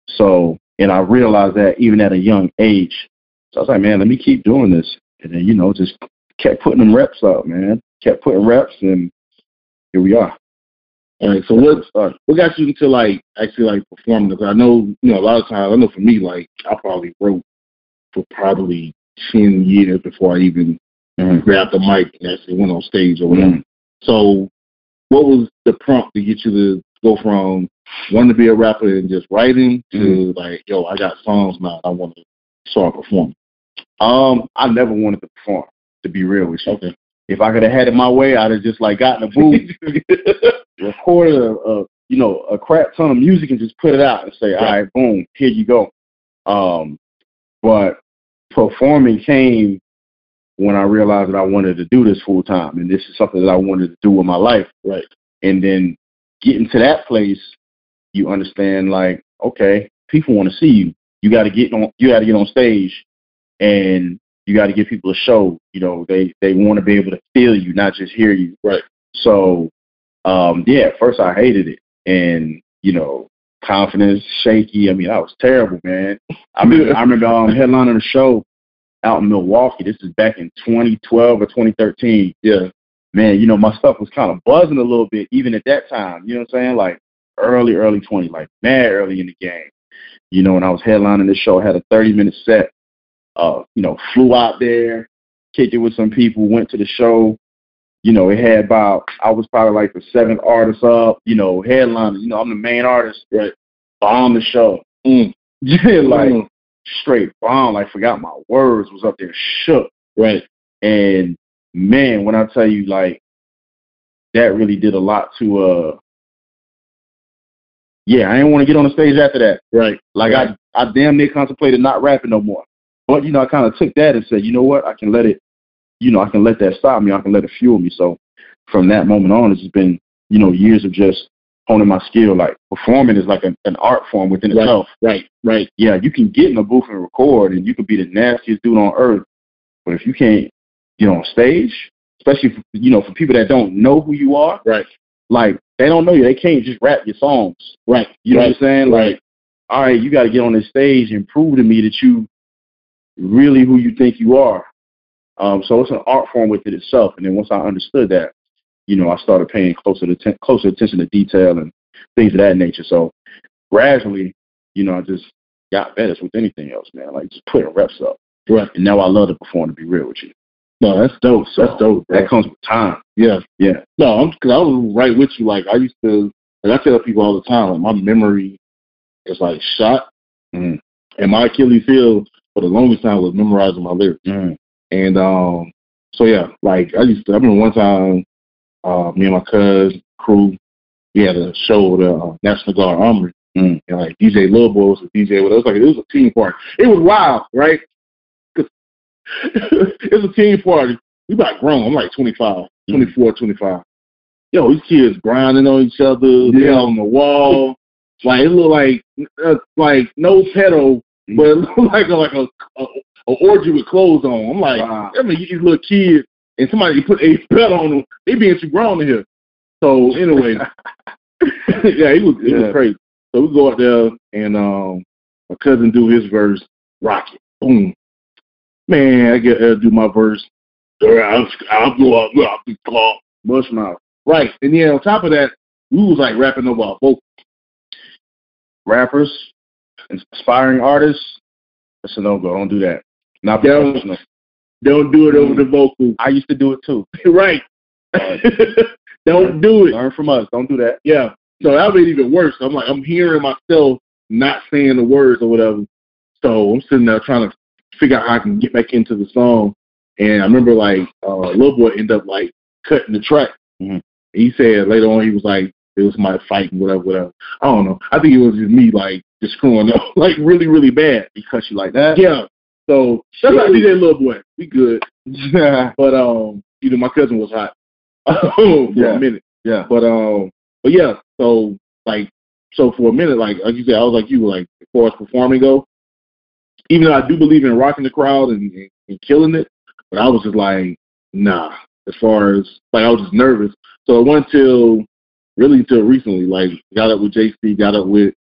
So, and I realized that even at a young age. So I was like, man, let me keep doing this. And then, you know, just kept putting them reps up, man. Kept putting reps, and here we are. All right, so what what got you into like actually like performing? Because I know, you know, a lot of times I know for me, like I probably wrote for probably ten years before I even mm-hmm. grabbed the mic and actually went on stage or whatever. Mm-hmm. So, what was the prompt to get you to go from wanting to be a rapper and just writing to mm-hmm. like, yo, I got songs now, I want to start performing? Um, I never wanted to perform, to be real with you. Okay. If I could have had it my way, I'd have just like gotten a booth, recorded a, a you know a crap ton of music and just put it out and say, all right, boom, here you go. Um, but performing came when I realized that I wanted to do this full time, and this is something that I wanted to do with my life. Right. And then getting to that place, you understand like, okay, people want to see you. You got to get on. You got to get on stage, and you got to give people a show. You know, they, they want to be able to feel you, not just hear you. Right. So, um, yeah, at first I hated it. And, you know, confidence shaky. I mean, I was terrible, man. I mean, I remember um, headlining a show out in Milwaukee. This is back in twenty twelve or twenty thirteen. Yeah. Man, you know, my stuff was kind of buzzing a little bit, even at that time. You know what I'm saying? Like early, early twenties, like mad early in the game. You know, when I was headlining this show, I had a thirty-minute set. Uh, you know, flew out there, kicked it with some people, went to the show. You know, it had about, I was probably like the seventh artist up, you know, headliner. You know, I'm the main artist, right? Bombed the show. Mm. Yeah, like mm. straight bomb. Like, forgot my words, was up there shook. Right. And man, when I tell you, like, that really did a lot to, uh, yeah, I didn't want to get on the stage after that. Right. Like, right. I, I damn near contemplated not rapping no more. But, you know, I kind of took that and said, you know what, I can let it, you know, I can let that stop me. I can let it fuel me. So from that moment on, it's been, you know, years of just honing my skill. Like performing is like an, an art form within right, itself. Right, right. Yeah, you can get in a booth and record and you can be the nastiest dude on earth. But if you can't get on stage, especially, for, you know, for people that don't know who you are, right? Like they don't know you. They can't just rap your songs. Right. You know right. what I'm saying? Right. Like, all right, you got to get on this stage and prove to me that you really who you think you are. Um, so it's an art form within itself. And then once I understood that, you know, I started paying closer to ten, closer attention to detail and things of that nature. So gradually, you know, I just got better with anything else, man. Like just putting reps up. Right. And now I love to perform, to be real with you. No, that's dope. So that's dope. Bro. That comes with time. Yeah. Yeah. No, I'm because I was right with you. Like I used to, like I tell people all the time, like my memory is like shot. Mm. And my Achilles heel for the longest time was memorizing my lyrics. Mm. And um, so yeah, like I used to. I remember one time, uh, me and my cousin crew, we had a show with the uh, National Guard Armory, mm. and like D J Lil Boy was a D J with us. Like it was a team party. It was wild, right? It was a team party. We about grown. I'm like twenty-five, twenty-four, twenty-five. Yo, these kids grinding on each other. Yeah. They on the wall. Like it looked like uh, like no pedo, but it looked like a, like a, a, a orgy with clothes on. I'm like, wow. I mean, these little kids and somebody put a pet on them. They being too grown in here. So anyway, yeah, it was it yeah. was crazy. So we go out there and um, my cousin do his verse, rock it, boom. Man, I get uh, do my verse. I'll, I'll go out, I'll be caught, bush mouth. Right, and then on top of that, we was like rapping over our vocals. Rappers, aspiring artists, that's a no go. Don't do that. Not don't, professional. Don't do it over the vocal. I used to do it too. Right. Don't do it. Learn from us. Don't do that. Yeah. So that made it even worse. I'm like, I'm hearing myself not saying the words or whatever. So I'm sitting there trying to figure out how I can get back into the song. And I remember like uh, Lil Boy ended up like cutting the track. Mm-hmm. He said later on he was like, it was somebody fighting, whatever, whatever. I don't know. I think it was just me like just screwing up like really, really bad. He cut you like that? Yeah. So that's like D J Lil Boy. We good. But um, you know, my cousin was hot for yeah. a minute. Yeah. But um, but yeah. So like, so for a minute, like like you said, I was like you, like as far as performing go. Even though I do believe in rocking the crowd and, and, and killing it, but I was just like, nah. As far as like, I was just nervous. So it wasn't until really until recently, like got up with J C, got up with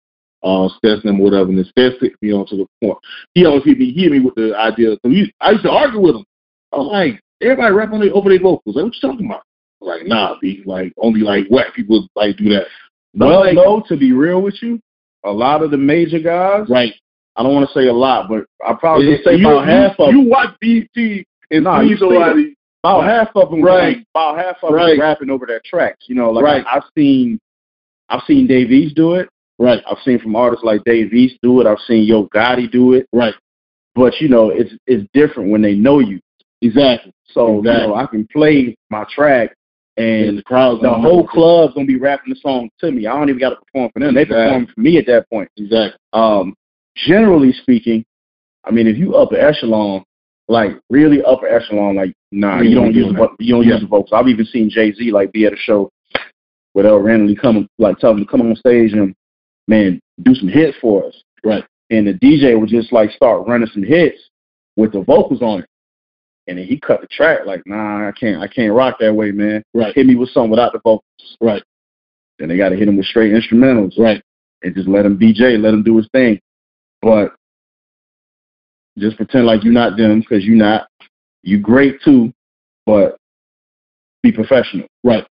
uh, Stetson or whatever, and then Stetson hit me on to the point. He always hit me, he hit me with the idea. So he, I used to argue with him. I was like, everybody rap on their, over their vocals. Like, what you talking about? I was like, nah, B. Like, only like white people like do that. But well, like, no, to be real with you, a lot of the major guys, right? I don't want to say a lot, but I probably it, say you, about you, half of them. You watch B T and nah, you somebody. About half of them, right? Like, about half of them right. rapping over their tracks. You know, like right. I, I've seen, I've seen Dave East do it. Right. I've seen from artists like Dave East do it. I've seen Yo Gotti do it. Right. But you know, it's it's different when they know you. Exactly. So exactly. you know, I can play my track. And, and the, crowd's the whole club's gonna be rapping the song to me. I don't even got to perform for them. They exactly. perform for me at that point. Exactly. Um, generally speaking, I mean, if you upper echelon, like really upper echelon, like nah, you, you don't use the, you don't yeah. use the vocals. I've even seen Jay-Z like be at a show where they'll randomly come, like tell them to come on stage and man do some hits for us. Right. And the D J would just like start running some hits with the vocals on it. And then he cut the track like, nah, I can't, I can't rock that way, man. Right. Hit me with something without the vocals. Right. Then they got to hit him with straight instrumentals. Right. And just let him D J, let him do his thing. But just pretend like you're not them because you're not. You great too, but be professional. Right.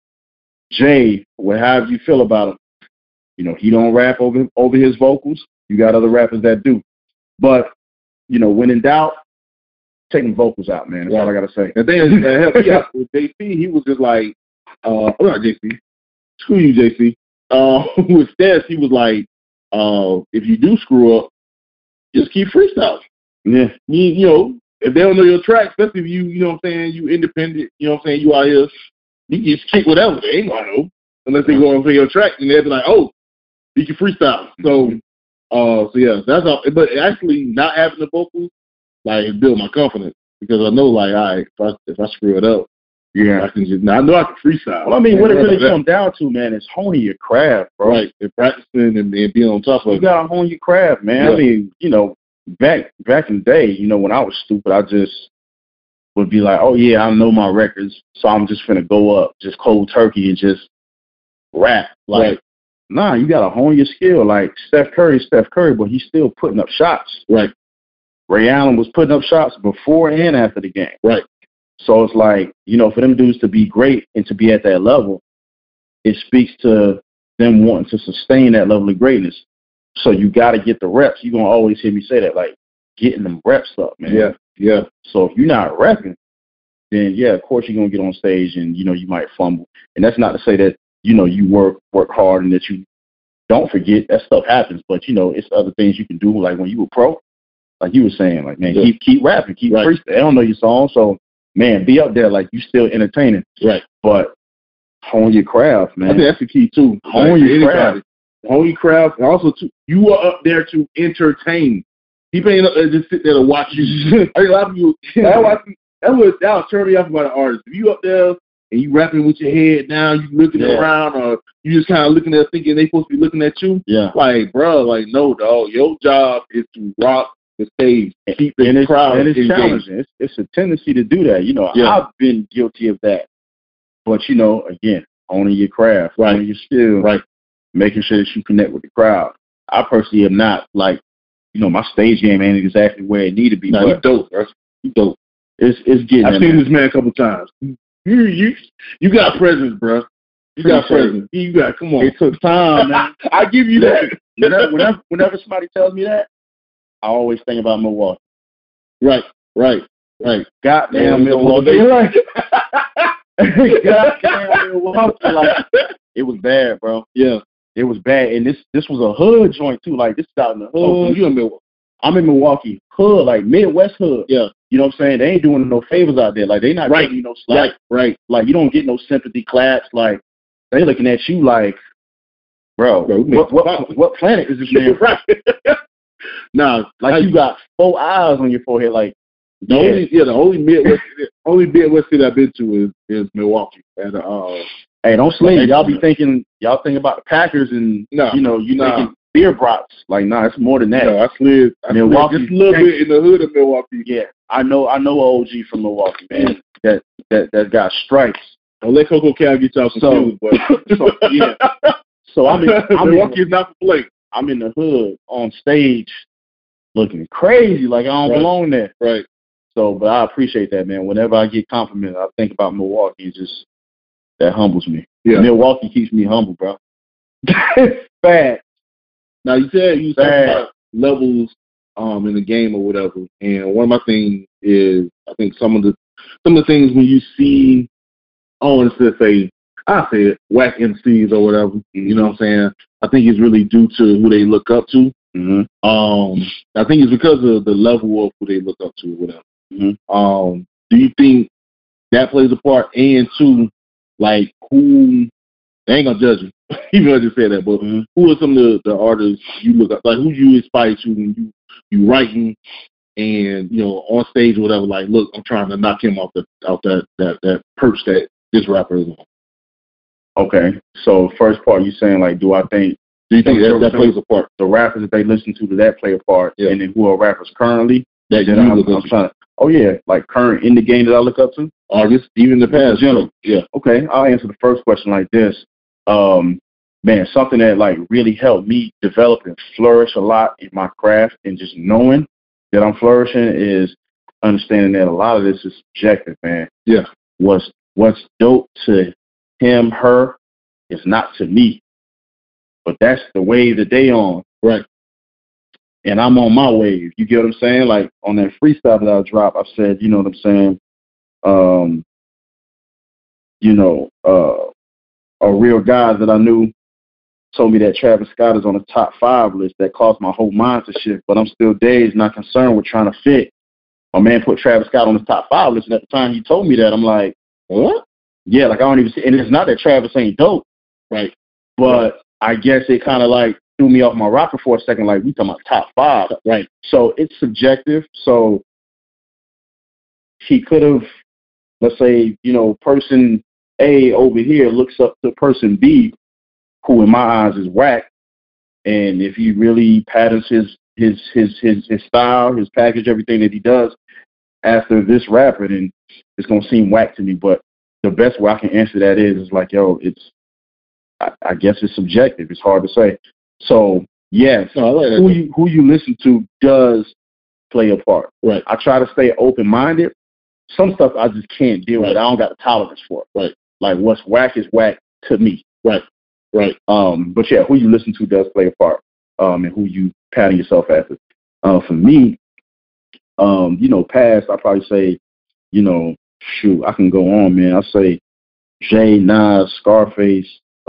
Jay, however you feel about him, you know, he don't rap over over his vocals. You got other rappers that do. But, you know, when in doubt, take them vocals out, man. That's right. all I got to say. The thing is, that helped me out with J C, he was just like, uh, not J C. Screw you, J C. Uh, with Stes, he was like, uh, if you do screw up, just keep freestyling. Yeah. You, you know, if they don't know your track, especially if you, you know what I'm saying, you independent, you know what I'm saying, you out here, you can just kick whatever. They ain't gonna know. Unless they go and play your track, and they'll be like, oh, you can freestyle. So, uh, so yeah, that's all. But actually, not having the vocals, like, it built my confidence because I know, like, all right, if I, if I screw it up, yeah, I can just, now I know I can freestyle. Well, I mean, what it really comes down to, man, is honing your craft, bro. Right, and practicing and, and being on top of it. You gotta hone your craft, man. Yeah. I mean, you know, back back in the day, you know, when I was stupid, I just would be like, oh yeah, I know my records, so I'm just finna go up, just cold turkey and just rap. Like, right. nah, you gotta hone your skill. Like Steph Curry, Steph Curry, but he's still putting up shots. Right. Ray Allen was putting up shots before and after the game. Right. So it's like, you know, for them dudes to be great and to be at that level, it speaks to them wanting to sustain that level of greatness. So you got to get the reps. You're going to always hear me say that, like, getting them reps up, man. Yeah, yeah. So if you're not repping, then, yeah, of course you're going to get on stage and, you know, you might fumble. And that's not to say that, you know, you work work hard and that you don't forget. That stuff happens. But, you know, it's other things you can do. Like when you were pro, like you were saying, like, man, yeah. keep keep rapping, keep right. freestyling. They don't know your song. So, man, be up there like you still entertaining. Right. But hone your craft, man. I think that's the key, too. Hone like, your craft. Hone your craft. And also, too, you are up there to entertain. People ain't up there just sit there to watch you. I mean, a lot of people, that was that was turn me off about an artist. If you up there and you rapping with your head down, you looking yeah. around, or you just kind of looking there thinking they supposed to be looking at you. Yeah. Like, bro, like, no, dog. Your job is to rock the stage, keep the and crowd and it's engaged. challenging. It's, it's a tendency to do that. You know, yeah. I've been guilty of that. But, you know, again, owning your craft, right. owning your skill, right. making sure that you connect with the crowd. I personally am not, like, you know, my stage game ain't exactly where it need to be. No, you dope, bro. You dope. It's, it's getting I've seen man. this man a couple times. You, you, you got presence, bro. You got presence. You got, come on. It took time, man. I give you that. whenever, whenever, whenever somebody tells me that, I always think about Milwaukee. Right, right, right. Goddamn Milwaukee. Right. Goddamn Milwaukee. Like, it was bad, bro. Yeah. It was bad. And this this was a hood joint, too. Like, this is out in the hood. Oh, you in Milwaukee. I'm in Milwaukee. Hood, like Midwest hood. Yeah. You know what I'm saying? They ain't doing no favors out there. Like, they not right. giving you no slack. Right, right. Like, you don't get no sympathy claps. Like, they looking at you like, bro, bro what, what, what planet is this man? Right. Nah, like I, you got four eyes on your forehead. Like the yeah, only, yeah the only Midwest, only Midwest city I've been to is, is Milwaukee. And uh, hey, don't sleep. Y'all be thinking, y'all think about the Packers and no, you know, you nah. making beer brats. Like, nah, it's more than that. No, I slid, I Milwaukee, slid just a little bit in the hood of Milwaukee. Yeah, I know, I know an O G from Milwaukee, man. that that that got stripes. Don't let Coco Cal get y'all confused, so, but so yeah. So I'm in, I'm Milwaukee's in, not for play. I'm in the hood on stage looking crazy, like I don't Right. belong there. Right. So, but I appreciate that, man. Whenever I get complimented, I think about Milwaukee. It just that humbles me. Yeah. Milwaukee keeps me humble, bro. Bad. Now you said you talking Bad. about levels um in the game or whatever, and one of my things is I think some of the some of the things when you see, I don't want to say I say it, whack M Cs or whatever, you know what I'm saying? I think it's really due to who they look up to. Mm-hmm. Um, I think it's because of the level of who they look up to or whatever. Mm-hmm. Um, do you think that plays a part? And two, like who? They ain't gonna judge you, even though I just said that. But Mm-hmm. who are some of the, the artists you look up? Like who you inspire to when you you writing and you know on stage or whatever? Like, look, I'm trying to knock him off the out that that that perch that this rapper is on. Okay. So first part, you saying like, do I think Do you think So- that, that so plays a part? the rappers that they listen to, do that play a part? Yeah. And then who are rappers currently? That That you I'm, look I'm up to? trying to. Oh yeah, like current in the game that I look up to. Artists, even the past. General. Yeah. Okay, I'll answer the first question like this. Um, man, something that like really helped me develop and flourish a lot in my craft and just knowing that I'm flourishing is understanding that a lot of this is subjective, man. Yeah. What's what's dope to him, her, is not to me. But that's the wave that they on. Right. And I'm on my wave. You get what I'm saying? Like on that freestyle that I dropped, I said, you know what I'm saying? Um, you know, uh, a real guy that I knew told me that Travis Scott is on the top five list. That caused my whole mind to shift. But I'm still dazed, not concerned with trying to fit. My man put Travis Scott on the top five list, and at the time he told me that, I'm like, what? Yeah, like I don't even see. And it's not that Travis ain't dope, Right. but I guess it kind of like threw me off my rocker for a second. Like we talking about top five, Right. so it's subjective. So he could have, let's say, you know, person A over here looks up to person B, who in my eyes is whack. And if he really patterns his his his his his style, his package, everything that he does after this rapper, then it's gonna seem whack to me. But the best way I can answer that is is like, yo, it's I, I guess it's subjective. It's hard to say. So yes, No, I like that. who you who you listen to does play a part. Right. I try to stay open minded. Some stuff I just can't deal Right. with. I don't got the tolerance for it. Right. Like what's whack is whack to me. Right. Right. Um, but yeah, who you listen to does play a part. Um, and who you pattern yourself after. Uh, for me, um, you know, past I probably say, you know, shoot, I can go on, man. I say Jay, Nas, Scarface,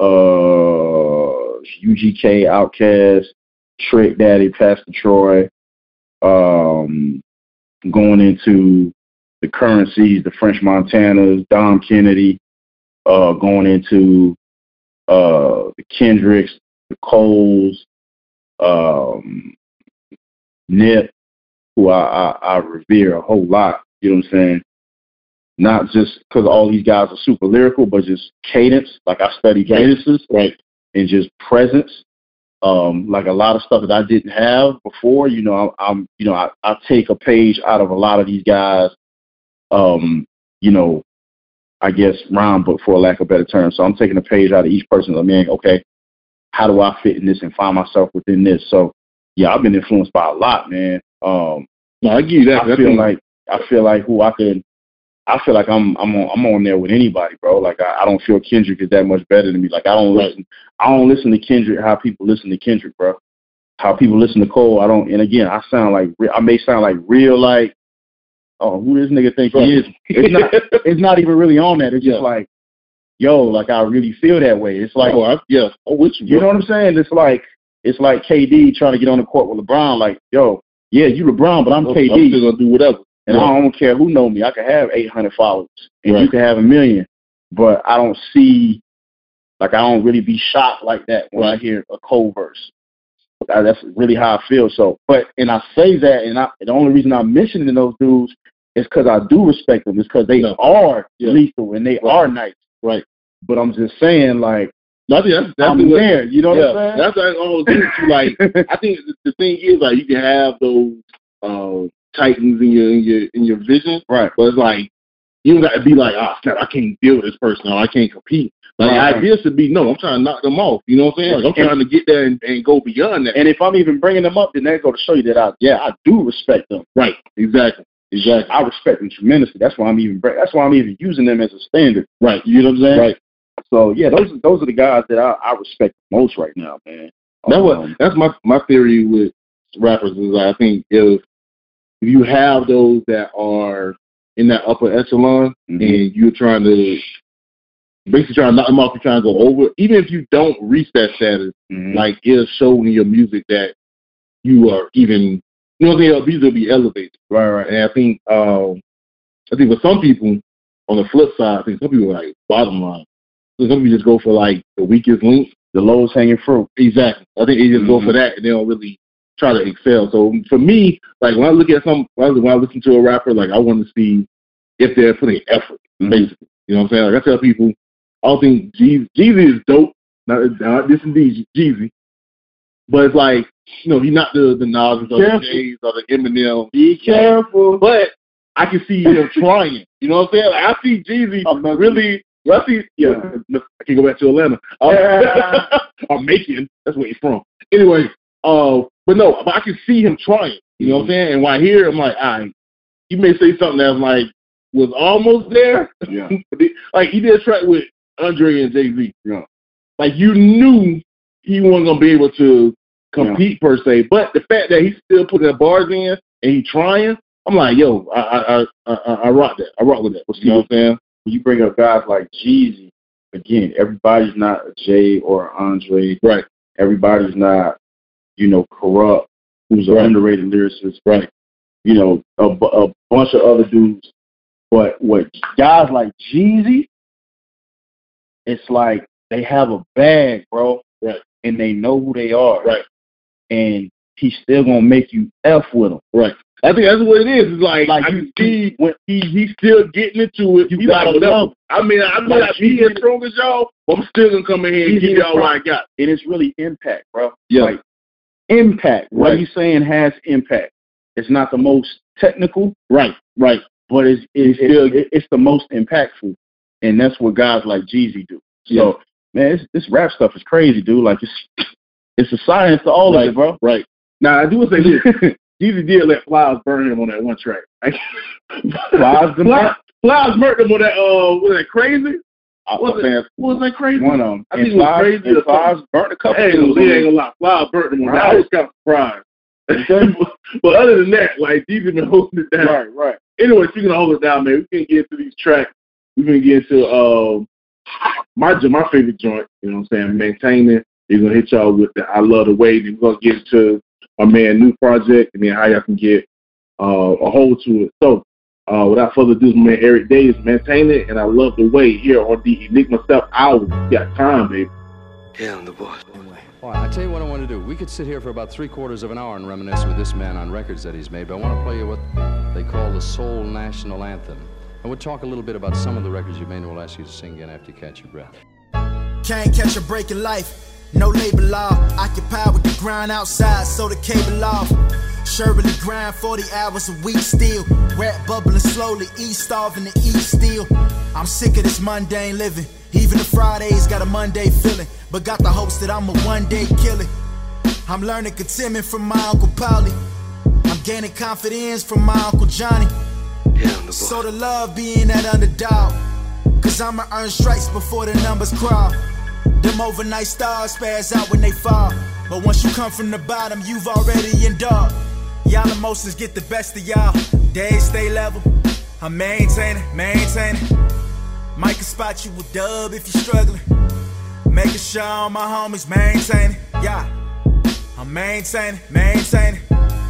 uh, U G K, Outkast, Trick Daddy, Pastor Troy. Um, going into the Currencies, the French Montanas, Dom Kennedy. Uh, going into uh, the Kendricks, the Coles, um, Nip, who I, I, I revere a whole lot. You know what I'm saying? Not just because all these guys are super lyrical, but just cadence. Like I study cadences, Right. and just presence. Um, like a lot of stuff that I didn't have before. You know, I'm, I'm you know, I, I take a page out of a lot of these guys. Um, you know, I guess rhyme book for lack of a better term. So I'm taking a page out of each person. I mean, okay, how do I fit in this and find myself within this? So yeah, I've been influenced by a lot, man. Um, No, I give you that. I feel like I feel like who I could. I feel like I'm I'm on I'm on there with anybody, bro. Like I, I don't feel Kendrick is that much better than me. Like I don't Right. listen I don't listen to Kendrick how people listen to Kendrick, bro. How people listen to Cole, I don't. And again, I sound like re- I may sound like real like, oh, who this nigga think Right. he is? It's not. It's not even really on that. It's Yeah. just like, yo, like I really feel that way. It's like, oh, I, yeah, oh, with you, you know what I'm saying? It's like it's like K D trying to get on the court with LeBron. Like, yo, yeah, you LeBron, but I'm K D. I'm still gonna do whatever. And Yeah. I don't care who know me. I could have eight hundred followers, and Right. you could have a million. But I don't see, like, I don't really be shocked like that when I hear a Cole verse. That- That's really how I feel. So, but and I say that, and I, the only reason I'm mentioning those dudes is because I do respect them. It's because they No. are Yeah. lethal and they Right. are nice. Right. But I'm just saying, like, No, I think that's that's I'm what, there. You know yeah, what I'm saying? that's like all things you like. I think the, the thing is like you can have those uh, titans in your in your in your vision, Right. but it's like you don't got to be like, ah, snap, I can't deal with this person or I can't compete. Like, right. the idea should be, no, I'm trying to knock them off. You know what I'm saying? Like, I'm and, trying to get there and, and go beyond that. And if I'm even bringing them up, then that go to show you that I, yeah, I do respect them. Right. Exactly. Exactly. I respect them tremendously. That's why I'm even. That's why I'm even using them as a standard. Right. You know what I'm saying? Right. So yeah, those those are the guys that I, I respect most right now, man. That's um, what. That's my my theory with rappers is I think if if you have those that are in that upper echelon mm-hmm. and you're trying to basically trying to knock them off, you're trying to go over, even if you don't reach that status, mm-hmm. like it'll show in your music that you are even. You know what I'm saying? These will be elevated. Right, right. And I think, um, I think for some people, on the flip side, I think some people are like bottom line. So some people just go for like the weakest link, the lowest hanging fruit. Exactly. I think they just mm-hmm. go for that and they don't really try to excel. So for me, like when I look at some, when I listen to a rapper, like I want to see if they're putting effort, mm-hmm. basically. You know what I'm saying? Like I tell people, I don't think Jeezy, Jeezy is dope. Not, not this indeed Jeezy. But it's like, you know, he's not the the Nas or the J's or the Eminem. Be careful. But I can see him trying. You know what I'm saying? Like, I see Jeezy really. Well, I see. Yeah, I can go back to Atlanta. Uh, or Macon. That's where he's from. Anyway, uh, but no, but I can see him trying. You know what I'm saying? And when I hear, I'm like, all right, he may say something that's like was almost there. Yeah. Like he did a track with Andre and Jay-Z. Yeah. Like you knew he wasn't gonna be able to compete yeah. per se, but the fact that he's still putting the bars in and he trying, I'm like, yo, I I I, I, I rock that. I rock with that. You know what I'm saying? When you bring up guys like Jeezy, again, everybody's not a Jay or Andre. Right. Everybody's not, you know, Corrupt, who's an right. underrated lyricist. Right. You know, a, a bunch of other dudes. But what guys like Jeezy, it's like they have a bag, bro. Right. And they know who they are. Right. And he's still gonna make you F with them. Right. I think that's what it is. It's like, like I you see when he he's still getting into it. You he's gotta like, know. I mean, I may not be as strong as y'all, but I'm still gonna come in here and give y'all what I got. And it's really impact, bro. Yeah. Like impact. Right. What he's saying has impact. It's not the most technical. Right. Right. But it's it's, still, it's, it's the most impactful. And that's what guys like Jeezy do. So yeah. man, it's, this rap stuff is crazy, dude. Like it's it's a science to all right. of it, bro. Right. Now I do say this. Jeezy did let Flowers burn him on that one track. Flowers, Flowers, Flowers murdered him on that. Uh, was that crazy? Uh, was, it, was that crazy? One of them. I think it was crazy. And Flowers burnt a couple. Hey, of Lee ain't gonna lie. Flowers burnt him on right. that. I was kind of surprised. but, but other than that, like Jeezy been holding it down. Right, right. Anyway, speaking of holding it down, man, we can get into these tracks. We can get into uh, my my favorite joint. You know what I'm saying? Maintaining. We're gonna hit y'all with the I Love the Way. Then we're gonna get into my man new project, and then how y'all can get uh, a hold to it. So, uh, without further ado, my man Eric Davis, Maintain It, and I Love the Way here on the Enigma Step Hour. You got time, baby. Yeah, I'm the boss. Anyway, all right, I tell you what I want to do. We could sit here for about three quarters of an hour and reminisce with this man on records that he's made, but I want to play you what they call the Soul National Anthem. And we'll talk a little bit about some of the records you made, and we'll ask you to sing again after you catch your breath. Can't catch a break in life. No labor law, occupied with the grind outside, so the cable off. Surely grind forty hours a week still. Rap bubbling slowly, east starving the east still. I'm sick of this mundane living. Even the Fridays got a Monday feeling, but got the hopes that I'm a one day killer. I'm learning contentment from my Uncle Paulie. I'm gaining confidence from my Uncle Johnny. Yeah, I'm the boss. So the love being that underdog, cause I'ma earn stripes before the numbers crawl. Them overnight stars spaz out when they fall, but once you come from the bottom, you've already endured. Y'all emotions get the best of y'all. Days stay level. I'm maintaining, maintaining. Might can spot you with dub if you're struggling. Making sure all my homies maintaining. Yeah, I'm maintaining, maintaining.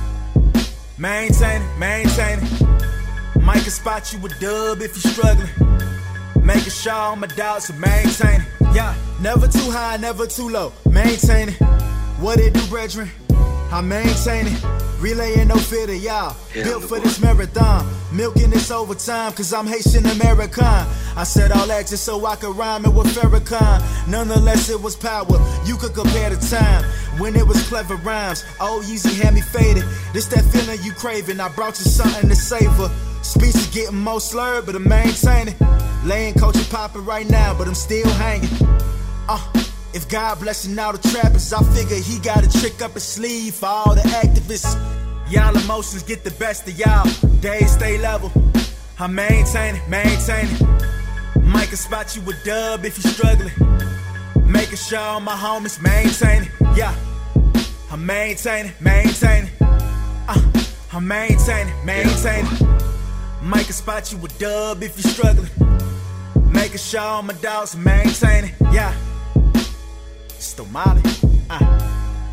Maintaining, maintaining. Might can spot you with dub if you're struggling. Making sure all my doubts are maintaining. Yeah, never too high, never too low. Maintaining. What it do, brethren? I'm maintaining. Relaying no fear to y'all. Yeah, Built for boy. this marathon. Milking this overtime, cause I'm Haitian American. I said all that just so I could rhyme it with Farrakhan. Nonetheless, it was power. You could compare the time when it was clever rhymes. Oh, Yeezy had me faded. This that feeling you craving. I brought you something to savor. Speech is getting more slurred, but I'm maintaining. Laying culture popping right now, but I'm still hanging. Uh, if God blessing all the trappers, I figure he got a trick up his sleeve for all the activists. Y'all emotions get the best of y'all. Days stay level. I maintain it, maintain it. Might can spot you with dub if you're struggling. Making sure all my homies maintain it. Yeah, I maintain it, maintain it. Uh, I maintain it, maintain it. Might can spot you with dub if you're struggling. Making sure all my dogs maintain it. Yeah, Stomali. Uh.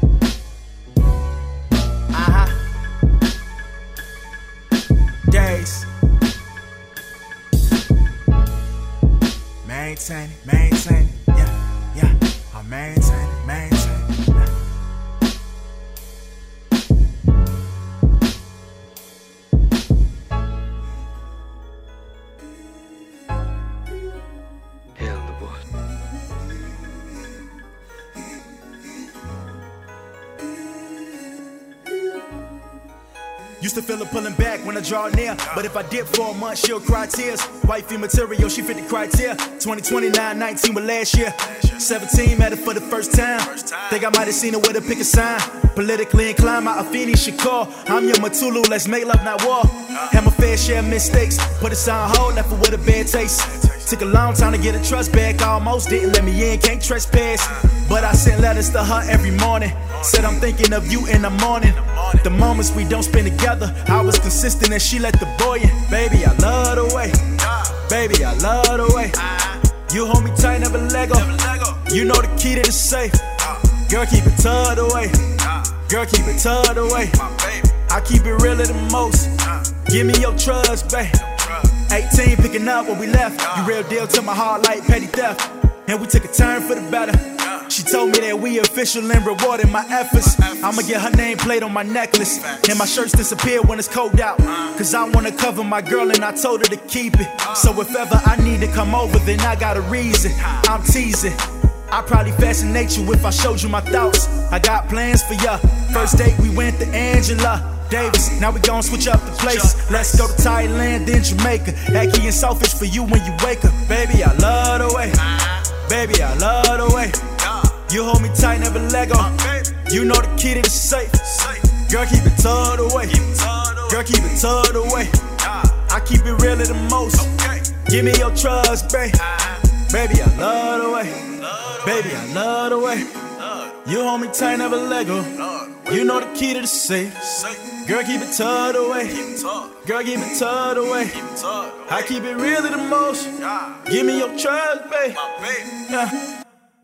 Uh-huh. Days. Maintain it, maintain it. Yeah, yeah. I maintain it, maintain it. Yeah. Hell, the boy. Used to feel her pulling back when I draw near, but if I dip for a month, she'll cry tears. Wifey material, she fit the criteria. twenty, twenty-nine, nineteen with last year. seventeen, met her for the first time. Think I might have seen her with a pick a sign. Politically inclined, my Afeni should call. I'm your Matulu, let's make love, not war. Had my fair share of mistakes, put it on hold, left her with a bad taste. Took a long time to get a trust back, almost didn't let me in, can't trespass. But I sent letters to her every morning. Said I'm thinking of you in the morning. The moments we don't spend together, I was consistent and she let the boy in. Baby, I love the way. Baby, I love the way. You hold me tight, never let go. You know the key to the safe. Girl, keep it tucked away. Girl, keep it tucked away. I keep it realer than most. Give me your trust, babe. eighteen, picking up where we left. You real deal to my heart like petty theft. And we took a turn for the better. She told me that we official and rewarded my efforts. I'ma get her name plate on my necklace. And my shirts disappear when it's cold out. Cause I wanna cover my girl and I told her to keep it. So if ever I need to come over, then I got a reason. I'm teasing. I probably fascinate you if I showed you my thoughts. I got plans for ya. First date we went to Angela Davis, now we gon' switch up the place. Let's go to Thailand, then Jamaica. Achy and selfish for you when you wake up. Baby, I love the way. Baby, I love the way. You hold me tight, never let go. You know the key to the safe. Girl, keep it tucked away. Girl, keep it tucked away. I keep it realer than most. Give me your trust, babe. Baby, I love the way. Baby, I love the way. You hold me tight, never let go. You know the key to the safe. Girl, keep it tucked away. Girl, keep it tucked away. I keep it realer than most. Give me your trust, babe. Yeah.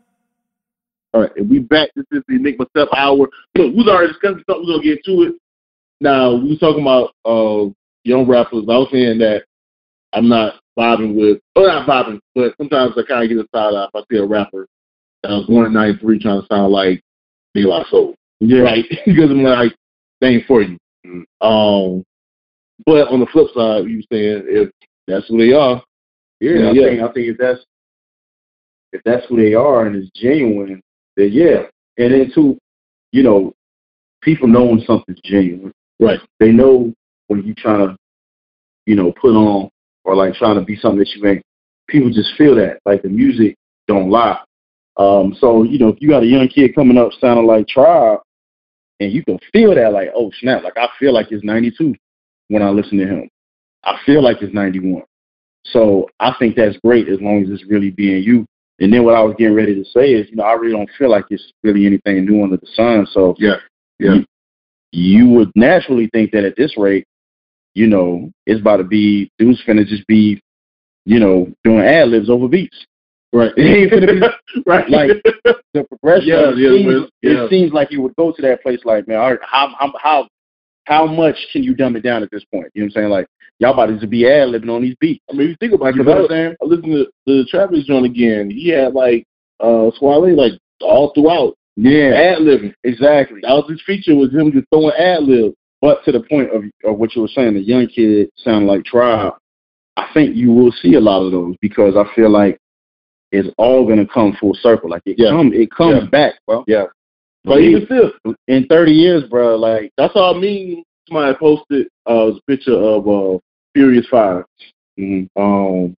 All right, and we back. This is the Enigma Step Hour. Look, we was already discussing something. We're going to get to it. Now, we were talking about uh, young rappers. I was saying that I'm not vibing with, or not vibing, but sometimes I kind of get a side eye if I see a rapper that was born in ninety-three trying to sound like De La Soul. Yeah. Right? Because I'm like, they ain't for you. Mm-hmm. Um, but on the flip side, you saying if that's who they are, yeah, I yeah. think I think if that's if that's who they are and it's genuine, then yeah. And then too, you know, people know when something's genuine. Right. They know when you trying to, you know, put on or like trying to be something that you ain't. People just feel that. Like the music don't lie. Um, so, you know, if you got a young kid coming up sounding like Tribe, and you can feel that, like, oh, snap, like I feel like it's ninety-two when I listen to him. I feel like it's ninety-one. So I think that's great as long as it's really being you. And then what I was getting ready to say is, you know, I really don't feel like it's really anything new under the sun. So yeah, yeah, you, you would naturally think that at this rate, you know, it's about to be, dude's finna just be, you know, doing ad-libs over beats. Right. It ain't gonna be right. Like the progression. Yeah, it, yeah, seems, yeah. it seems like you would go to that place like, man, all right, how how how how much can you dumb it down at this point? You know what I'm saying? Like y'all about to be ad libbing on these beats. I mean, you think about it, you know what I'm saying? I listened to the Travis joint again. He had like uh Swale like all throughout. Yeah, ad libbing. Exactly. That was his feature, was him just throwing ad libs. But to the point of, of what you were saying, the young kid sounding like Tribe, I think you will see a lot of those because I feel like it's all gonna come full circle. Like it yeah. comes, it comes yeah. back, bro. Yeah. But even still, in thirty years, bro, like that's all I mean. Somebody posted uh, a picture of uh, Furious Five. Mm-hmm. Um,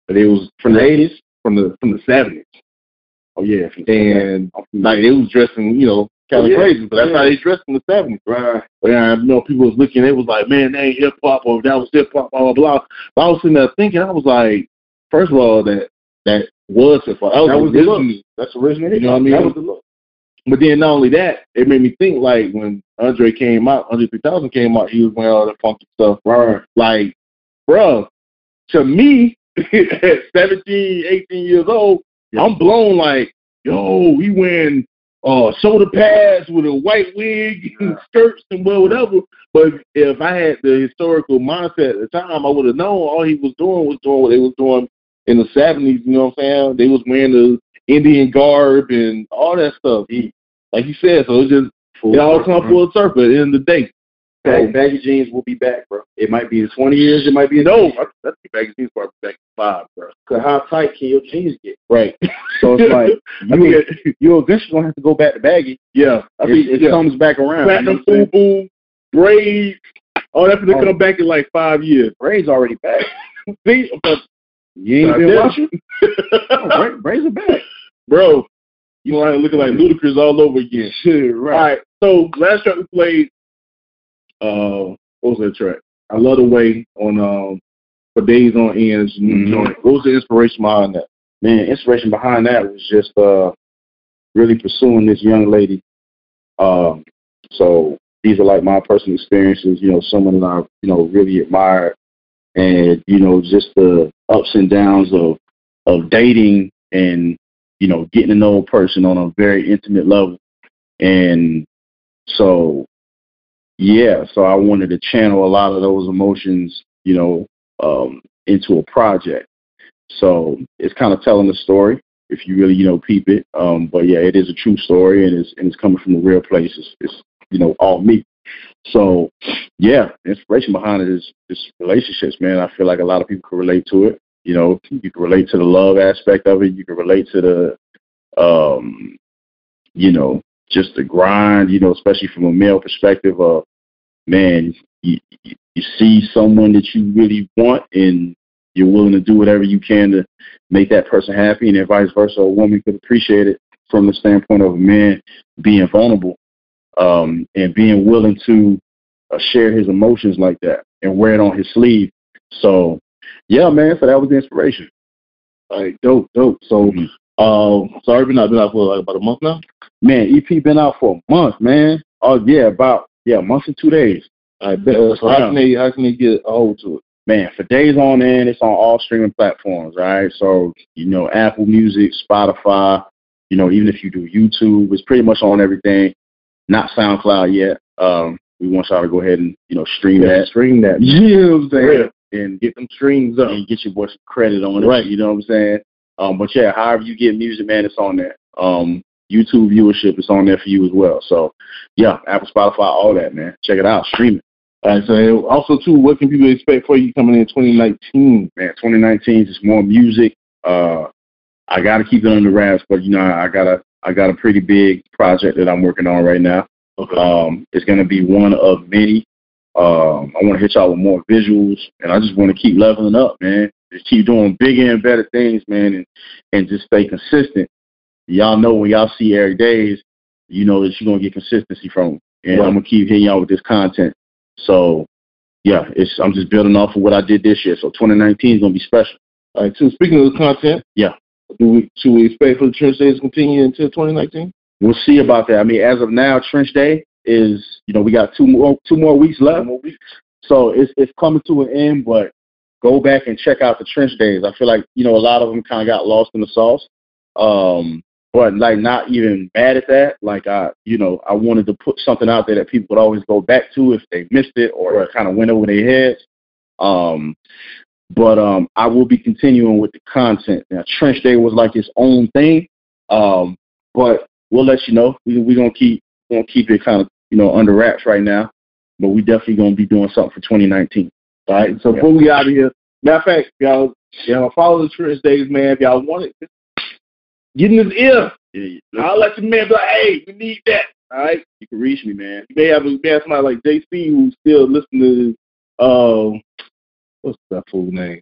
But it was from the eighties, from the from the seventies. Oh yeah, and like they was dressing, you know, kind of yeah. crazy, but that's yeah. how they dressed in the seventies. Right. And I know people was looking, they was like, man, that ain't hip hop, or that was hip hop, blah blah blah. But I was sitting there thinking, I was like, first of all, that that was hip hop. That was, that was the look. original. That's original. You know what I mean? That was the look. But then not only that, it made me think like when Andre came out, Andre three thousand came out, he was wearing all that funky stuff. Right. Like, bro, to me, at seventeen, eighteen years old, yeah. I'm blown like, yo, he wearing uh, shoulder pads with a white wig and yeah. skirts and well, whatever. But if I had the historical mindset at the time, I would have known all he was doing was doing what they was doing in the seventies, you know what I'm saying? They was wearing the Indian garb and all that stuff. He, like you said, so it's just, full it all come full circle at the end of the day. So, baggy jeans will be back, bro. It might be in twenty years, it might be in no. I think baggy jeans probably back in five, bro. Cause how tight can your jeans get? Right. So it's like you, I mean, you're eventually gonna have to go back to baggy. Yeah, I mean it, it yeah. comes back around. Platinum, FUBU, braids, all that's gonna oh. come back in like five years. Braids already back. See, you ain't been watching. no, braids are back, bro. You know, like looking like Ludacris all over again. Shit, right. All right. So last track we played. Uh, what was that track? I Love the Way on um for Days on End. Mm-hmm. What was the inspiration behind that? Man, inspiration behind that was just uh really pursuing this young lady. Um, so these are like my personal experiences. You know, someone that I you know really admired, and you know just the ups and downs of of dating and you know getting to know a person on a very intimate level, and so. Yeah, so I wanted to channel a lot of those emotions, you know, um, into a project. So it's kind of telling the story, if you really, you know, peep it. Um, but yeah, it is a true story, and it's and it's coming from a real place. It's, it's you know, all me. So yeah, the inspiration behind it is is relationships, man. I feel like a lot of people can relate to it. You know, you can relate to the love aspect of it. You can relate to the, um, you know. Just the grind, you know, especially from a male perspective of, man, you, you, you see someone that you really want and you're willing to do whatever you can to make that person happy, and then vice versa. A woman could appreciate it from the standpoint of a man being vulnerable um, and being willing to uh, share his emotions like that and wear it on his sleeve. So, yeah, man, so that was the inspiration. All right, dope, dope. So, mm-hmm. uh, sorry, been out, been out for like about a month now? Man, E P been out for a month, man. Oh yeah, about yeah, a month and two days. I bet. Uh, so how can they how can they get a hold to it? Man, for Days on End, it's on all streaming platforms, right? So you know, Apple Music, Spotify. You know, even if you do YouTube, it's pretty much on everything. Not SoundCloud yet. Um, we want y'all to go ahead and you know stream yeah, that, stream that. You know what I'm saying? Yeah. And get them streams up and get your boy some credit on it. Right. You know what I'm saying? Um, but yeah, however you get music, man, it's on there. Um. YouTube viewership is on there for you as well. So, yeah, Apple, Spotify, all that, man. Check it out. Stream it. All right, so also, too, what can people expect for you coming in twenty nineteen? Man, twenty nineteen is more music. Uh, I got to keep it on the wraps, but, you know, I got a, I got a pretty big project that I'm working on right now. Okay. Um, it's going to be one of many. Um, I want to hit y'all with more visuals, and I just want to keep leveling up, man. Just keep doing bigger and better things, man, and, and just stay consistent. Y'all know when y'all see Eric Days, you know that you're going to get consistency from him. And right. I'm going to keep hitting y'all with this content. So, yeah, it's I'm just building off of what I did this year. So twenty nineteen is going to be special. All right, so speaking of the content, yeah, do we, should we expect for the Trench Days to continue until twenty nineteen? We'll see about that. I mean, as of now, Trench Day is, you know, we got two more two more weeks left. Two more weeks. So it's it's coming to an end, but go back and check out the Trench Days. I feel like, you know, a lot of them kind of got lost in the sauce. Um, But, like, not even mad at that. Like, I, you know, I wanted to put something out there that people would always go back to if they missed it or right. it kind of went over their heads. Um, but um, I will be continuing with the content. Now, Trench Day was like its own thing. Um, but we'll let you know. We're we going to keep gonna keep it kind of, you know, under wraps right now. But we definitely going to be doing something for twenty nineteen. All right? So, yeah. Before we get out of here, matter of fact, y'all, y'all follow the Trench Days, man. If y'all want it, get in his ear. Yeah, I'll let your man be like, hey, we need that. All right? You can reach me, man. You may have, you may have somebody like J C who's still listening to, uh, what's that fool name?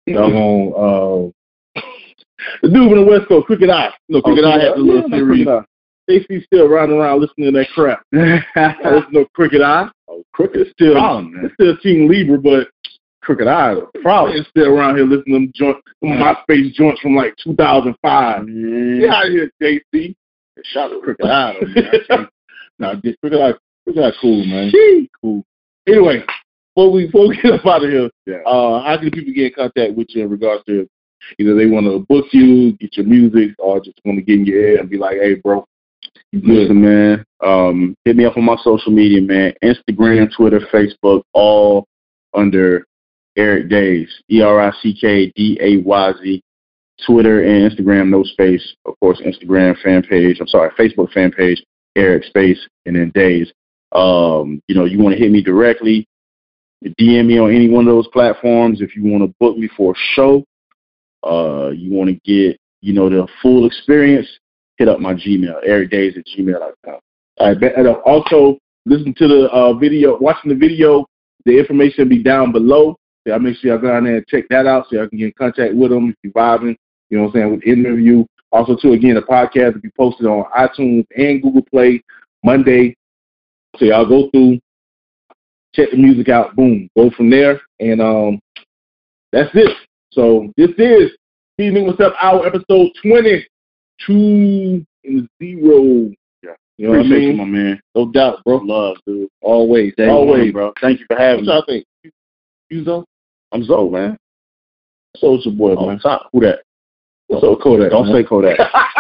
Y'all uh, the dude from the West Coast, Crooked Eye. You know, Crooked Oh, Eye had the little yeah, series. Crooked Eye. J C still running around listening to that crap. There's no Crooked Eye. Oh, Crooked is still, Problem, man. it's still Team Libra, but Crooked Eye is a problem. It's still around here listening to them joint, them MySpace joints from like two thousand five. Mm. Get out of here, J C. Shout out to Crooked Eye, though, man. Nah, just Crooked Eye, Crooked Eye cool, man. Cool. Anyway, before we, before we get up out of here, Yeah. uh, how can people get in contact with you in regards to either they want to book you, get your music, or just want to get in your ear and be like, hey, bro, you good? Listen, man. Um, hit me up on my social media, man. Instagram, Twitter, Facebook, all under Eric Days. E R I C K D A Y Z. Twitter and Instagram, no space. Of course, Instagram fan page. I'm sorry, Facebook fan page, Eric Space, and then Days. Um, you know, you want to hit me directly, D M me on any one of those platforms. If you want to book me for a show, uh, you want to get, you know, the full experience, hit up my Gmail, ericdays at gmail dot com. All right, and also listen to the uh, video, watching the video. The information will be down below. So I make sure y'all go down there and check that out so y'all can get in contact with them if you're vibing, you know what I'm saying, with the interview. Also, too, again, the podcast will be posted on iTunes and Google Play Monday. So y'all go through, check the music out, boom, go from there. And um, that's it. So this is Steve Nick What's Up Hour, episode twenty-two in zero. Yeah. You know what I Appreciate mean? you, my man. No doubt, bro. Love, dude. Always. Day Always. one, bro. Thank you for having What me. y'all think? You Zoe? I'm Zoe, man. So it's your boy, On man. top. Who that? So Kodak. Don't man. say Kodak.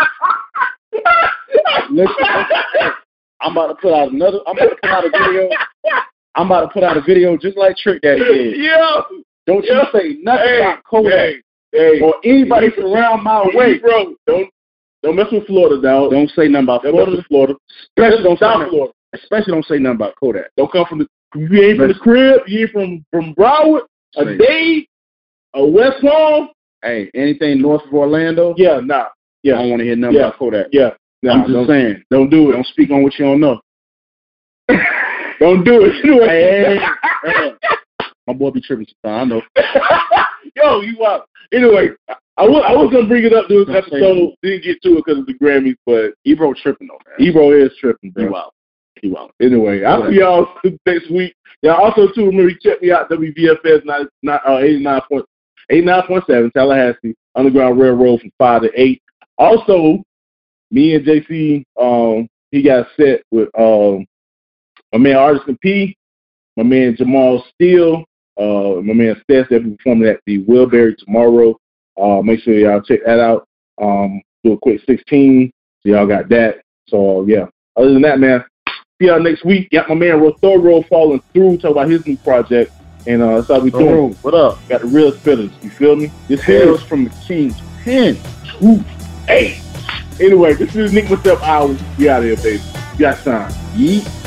Listen, I'm about to put out another. I'm about to put out a video. I'm about to put out a video just like Trick Daddy did. Yeah. Don't you Yeah. say nothing Hey, about Kodak hey, hey. or anybody from around my way. Bro, don't don't mess with Florida, dog. Don't say nothing about Don't mess Florida. with Florida. Especially don't say South nothing, Florida. especially don't say nothing about Kodak. Don't come from the. You ain't from the crib. You ain't from from Broward, a Straight. Dade, a West Palm. Hey, anything north of Orlando, Yeah, nah. I Yeah, don't want to hear nothing Yeah. about Kodak. yeah. Nah, I'm just don't, saying. don't do it. Don't speak on what you don't know. Don't do it. Hey, hey, hey. My boy be tripping sometimes. I know. Yo, you out. Anyway, I was I was gonna bring it up this Don't say episode. Didn't get to it because of the Grammys, but Ebro tripping though, man. Ebro is tripping, bro. You out. You out. Anyway, I'll see y'all next week. Y'all also too remember check me out W V F S nine, uh, eighty-nine point eighty-nine point seven Tallahassee Underground Railroad from five to eight. Also, me and J C, um, he got set with um my man Artisan P, my man Jamal Steele, uh, my man Steph. They'll be performing at the Wilbury tomorrow. Uh, make sure y'all check that out. Um, do a quick sixteen. So y'all got that. So yeah. Other than that, man. See y'all next week. Got my man Rothoro falling through, talk about his new project. And uh, that's how we doing. What up? Got the real spitters. You feel me? This Tales is from the King's Pen. Ooh, hey. Anyway, this is Nick What's Up Hours. We out of here, baby. You got time. Yeet.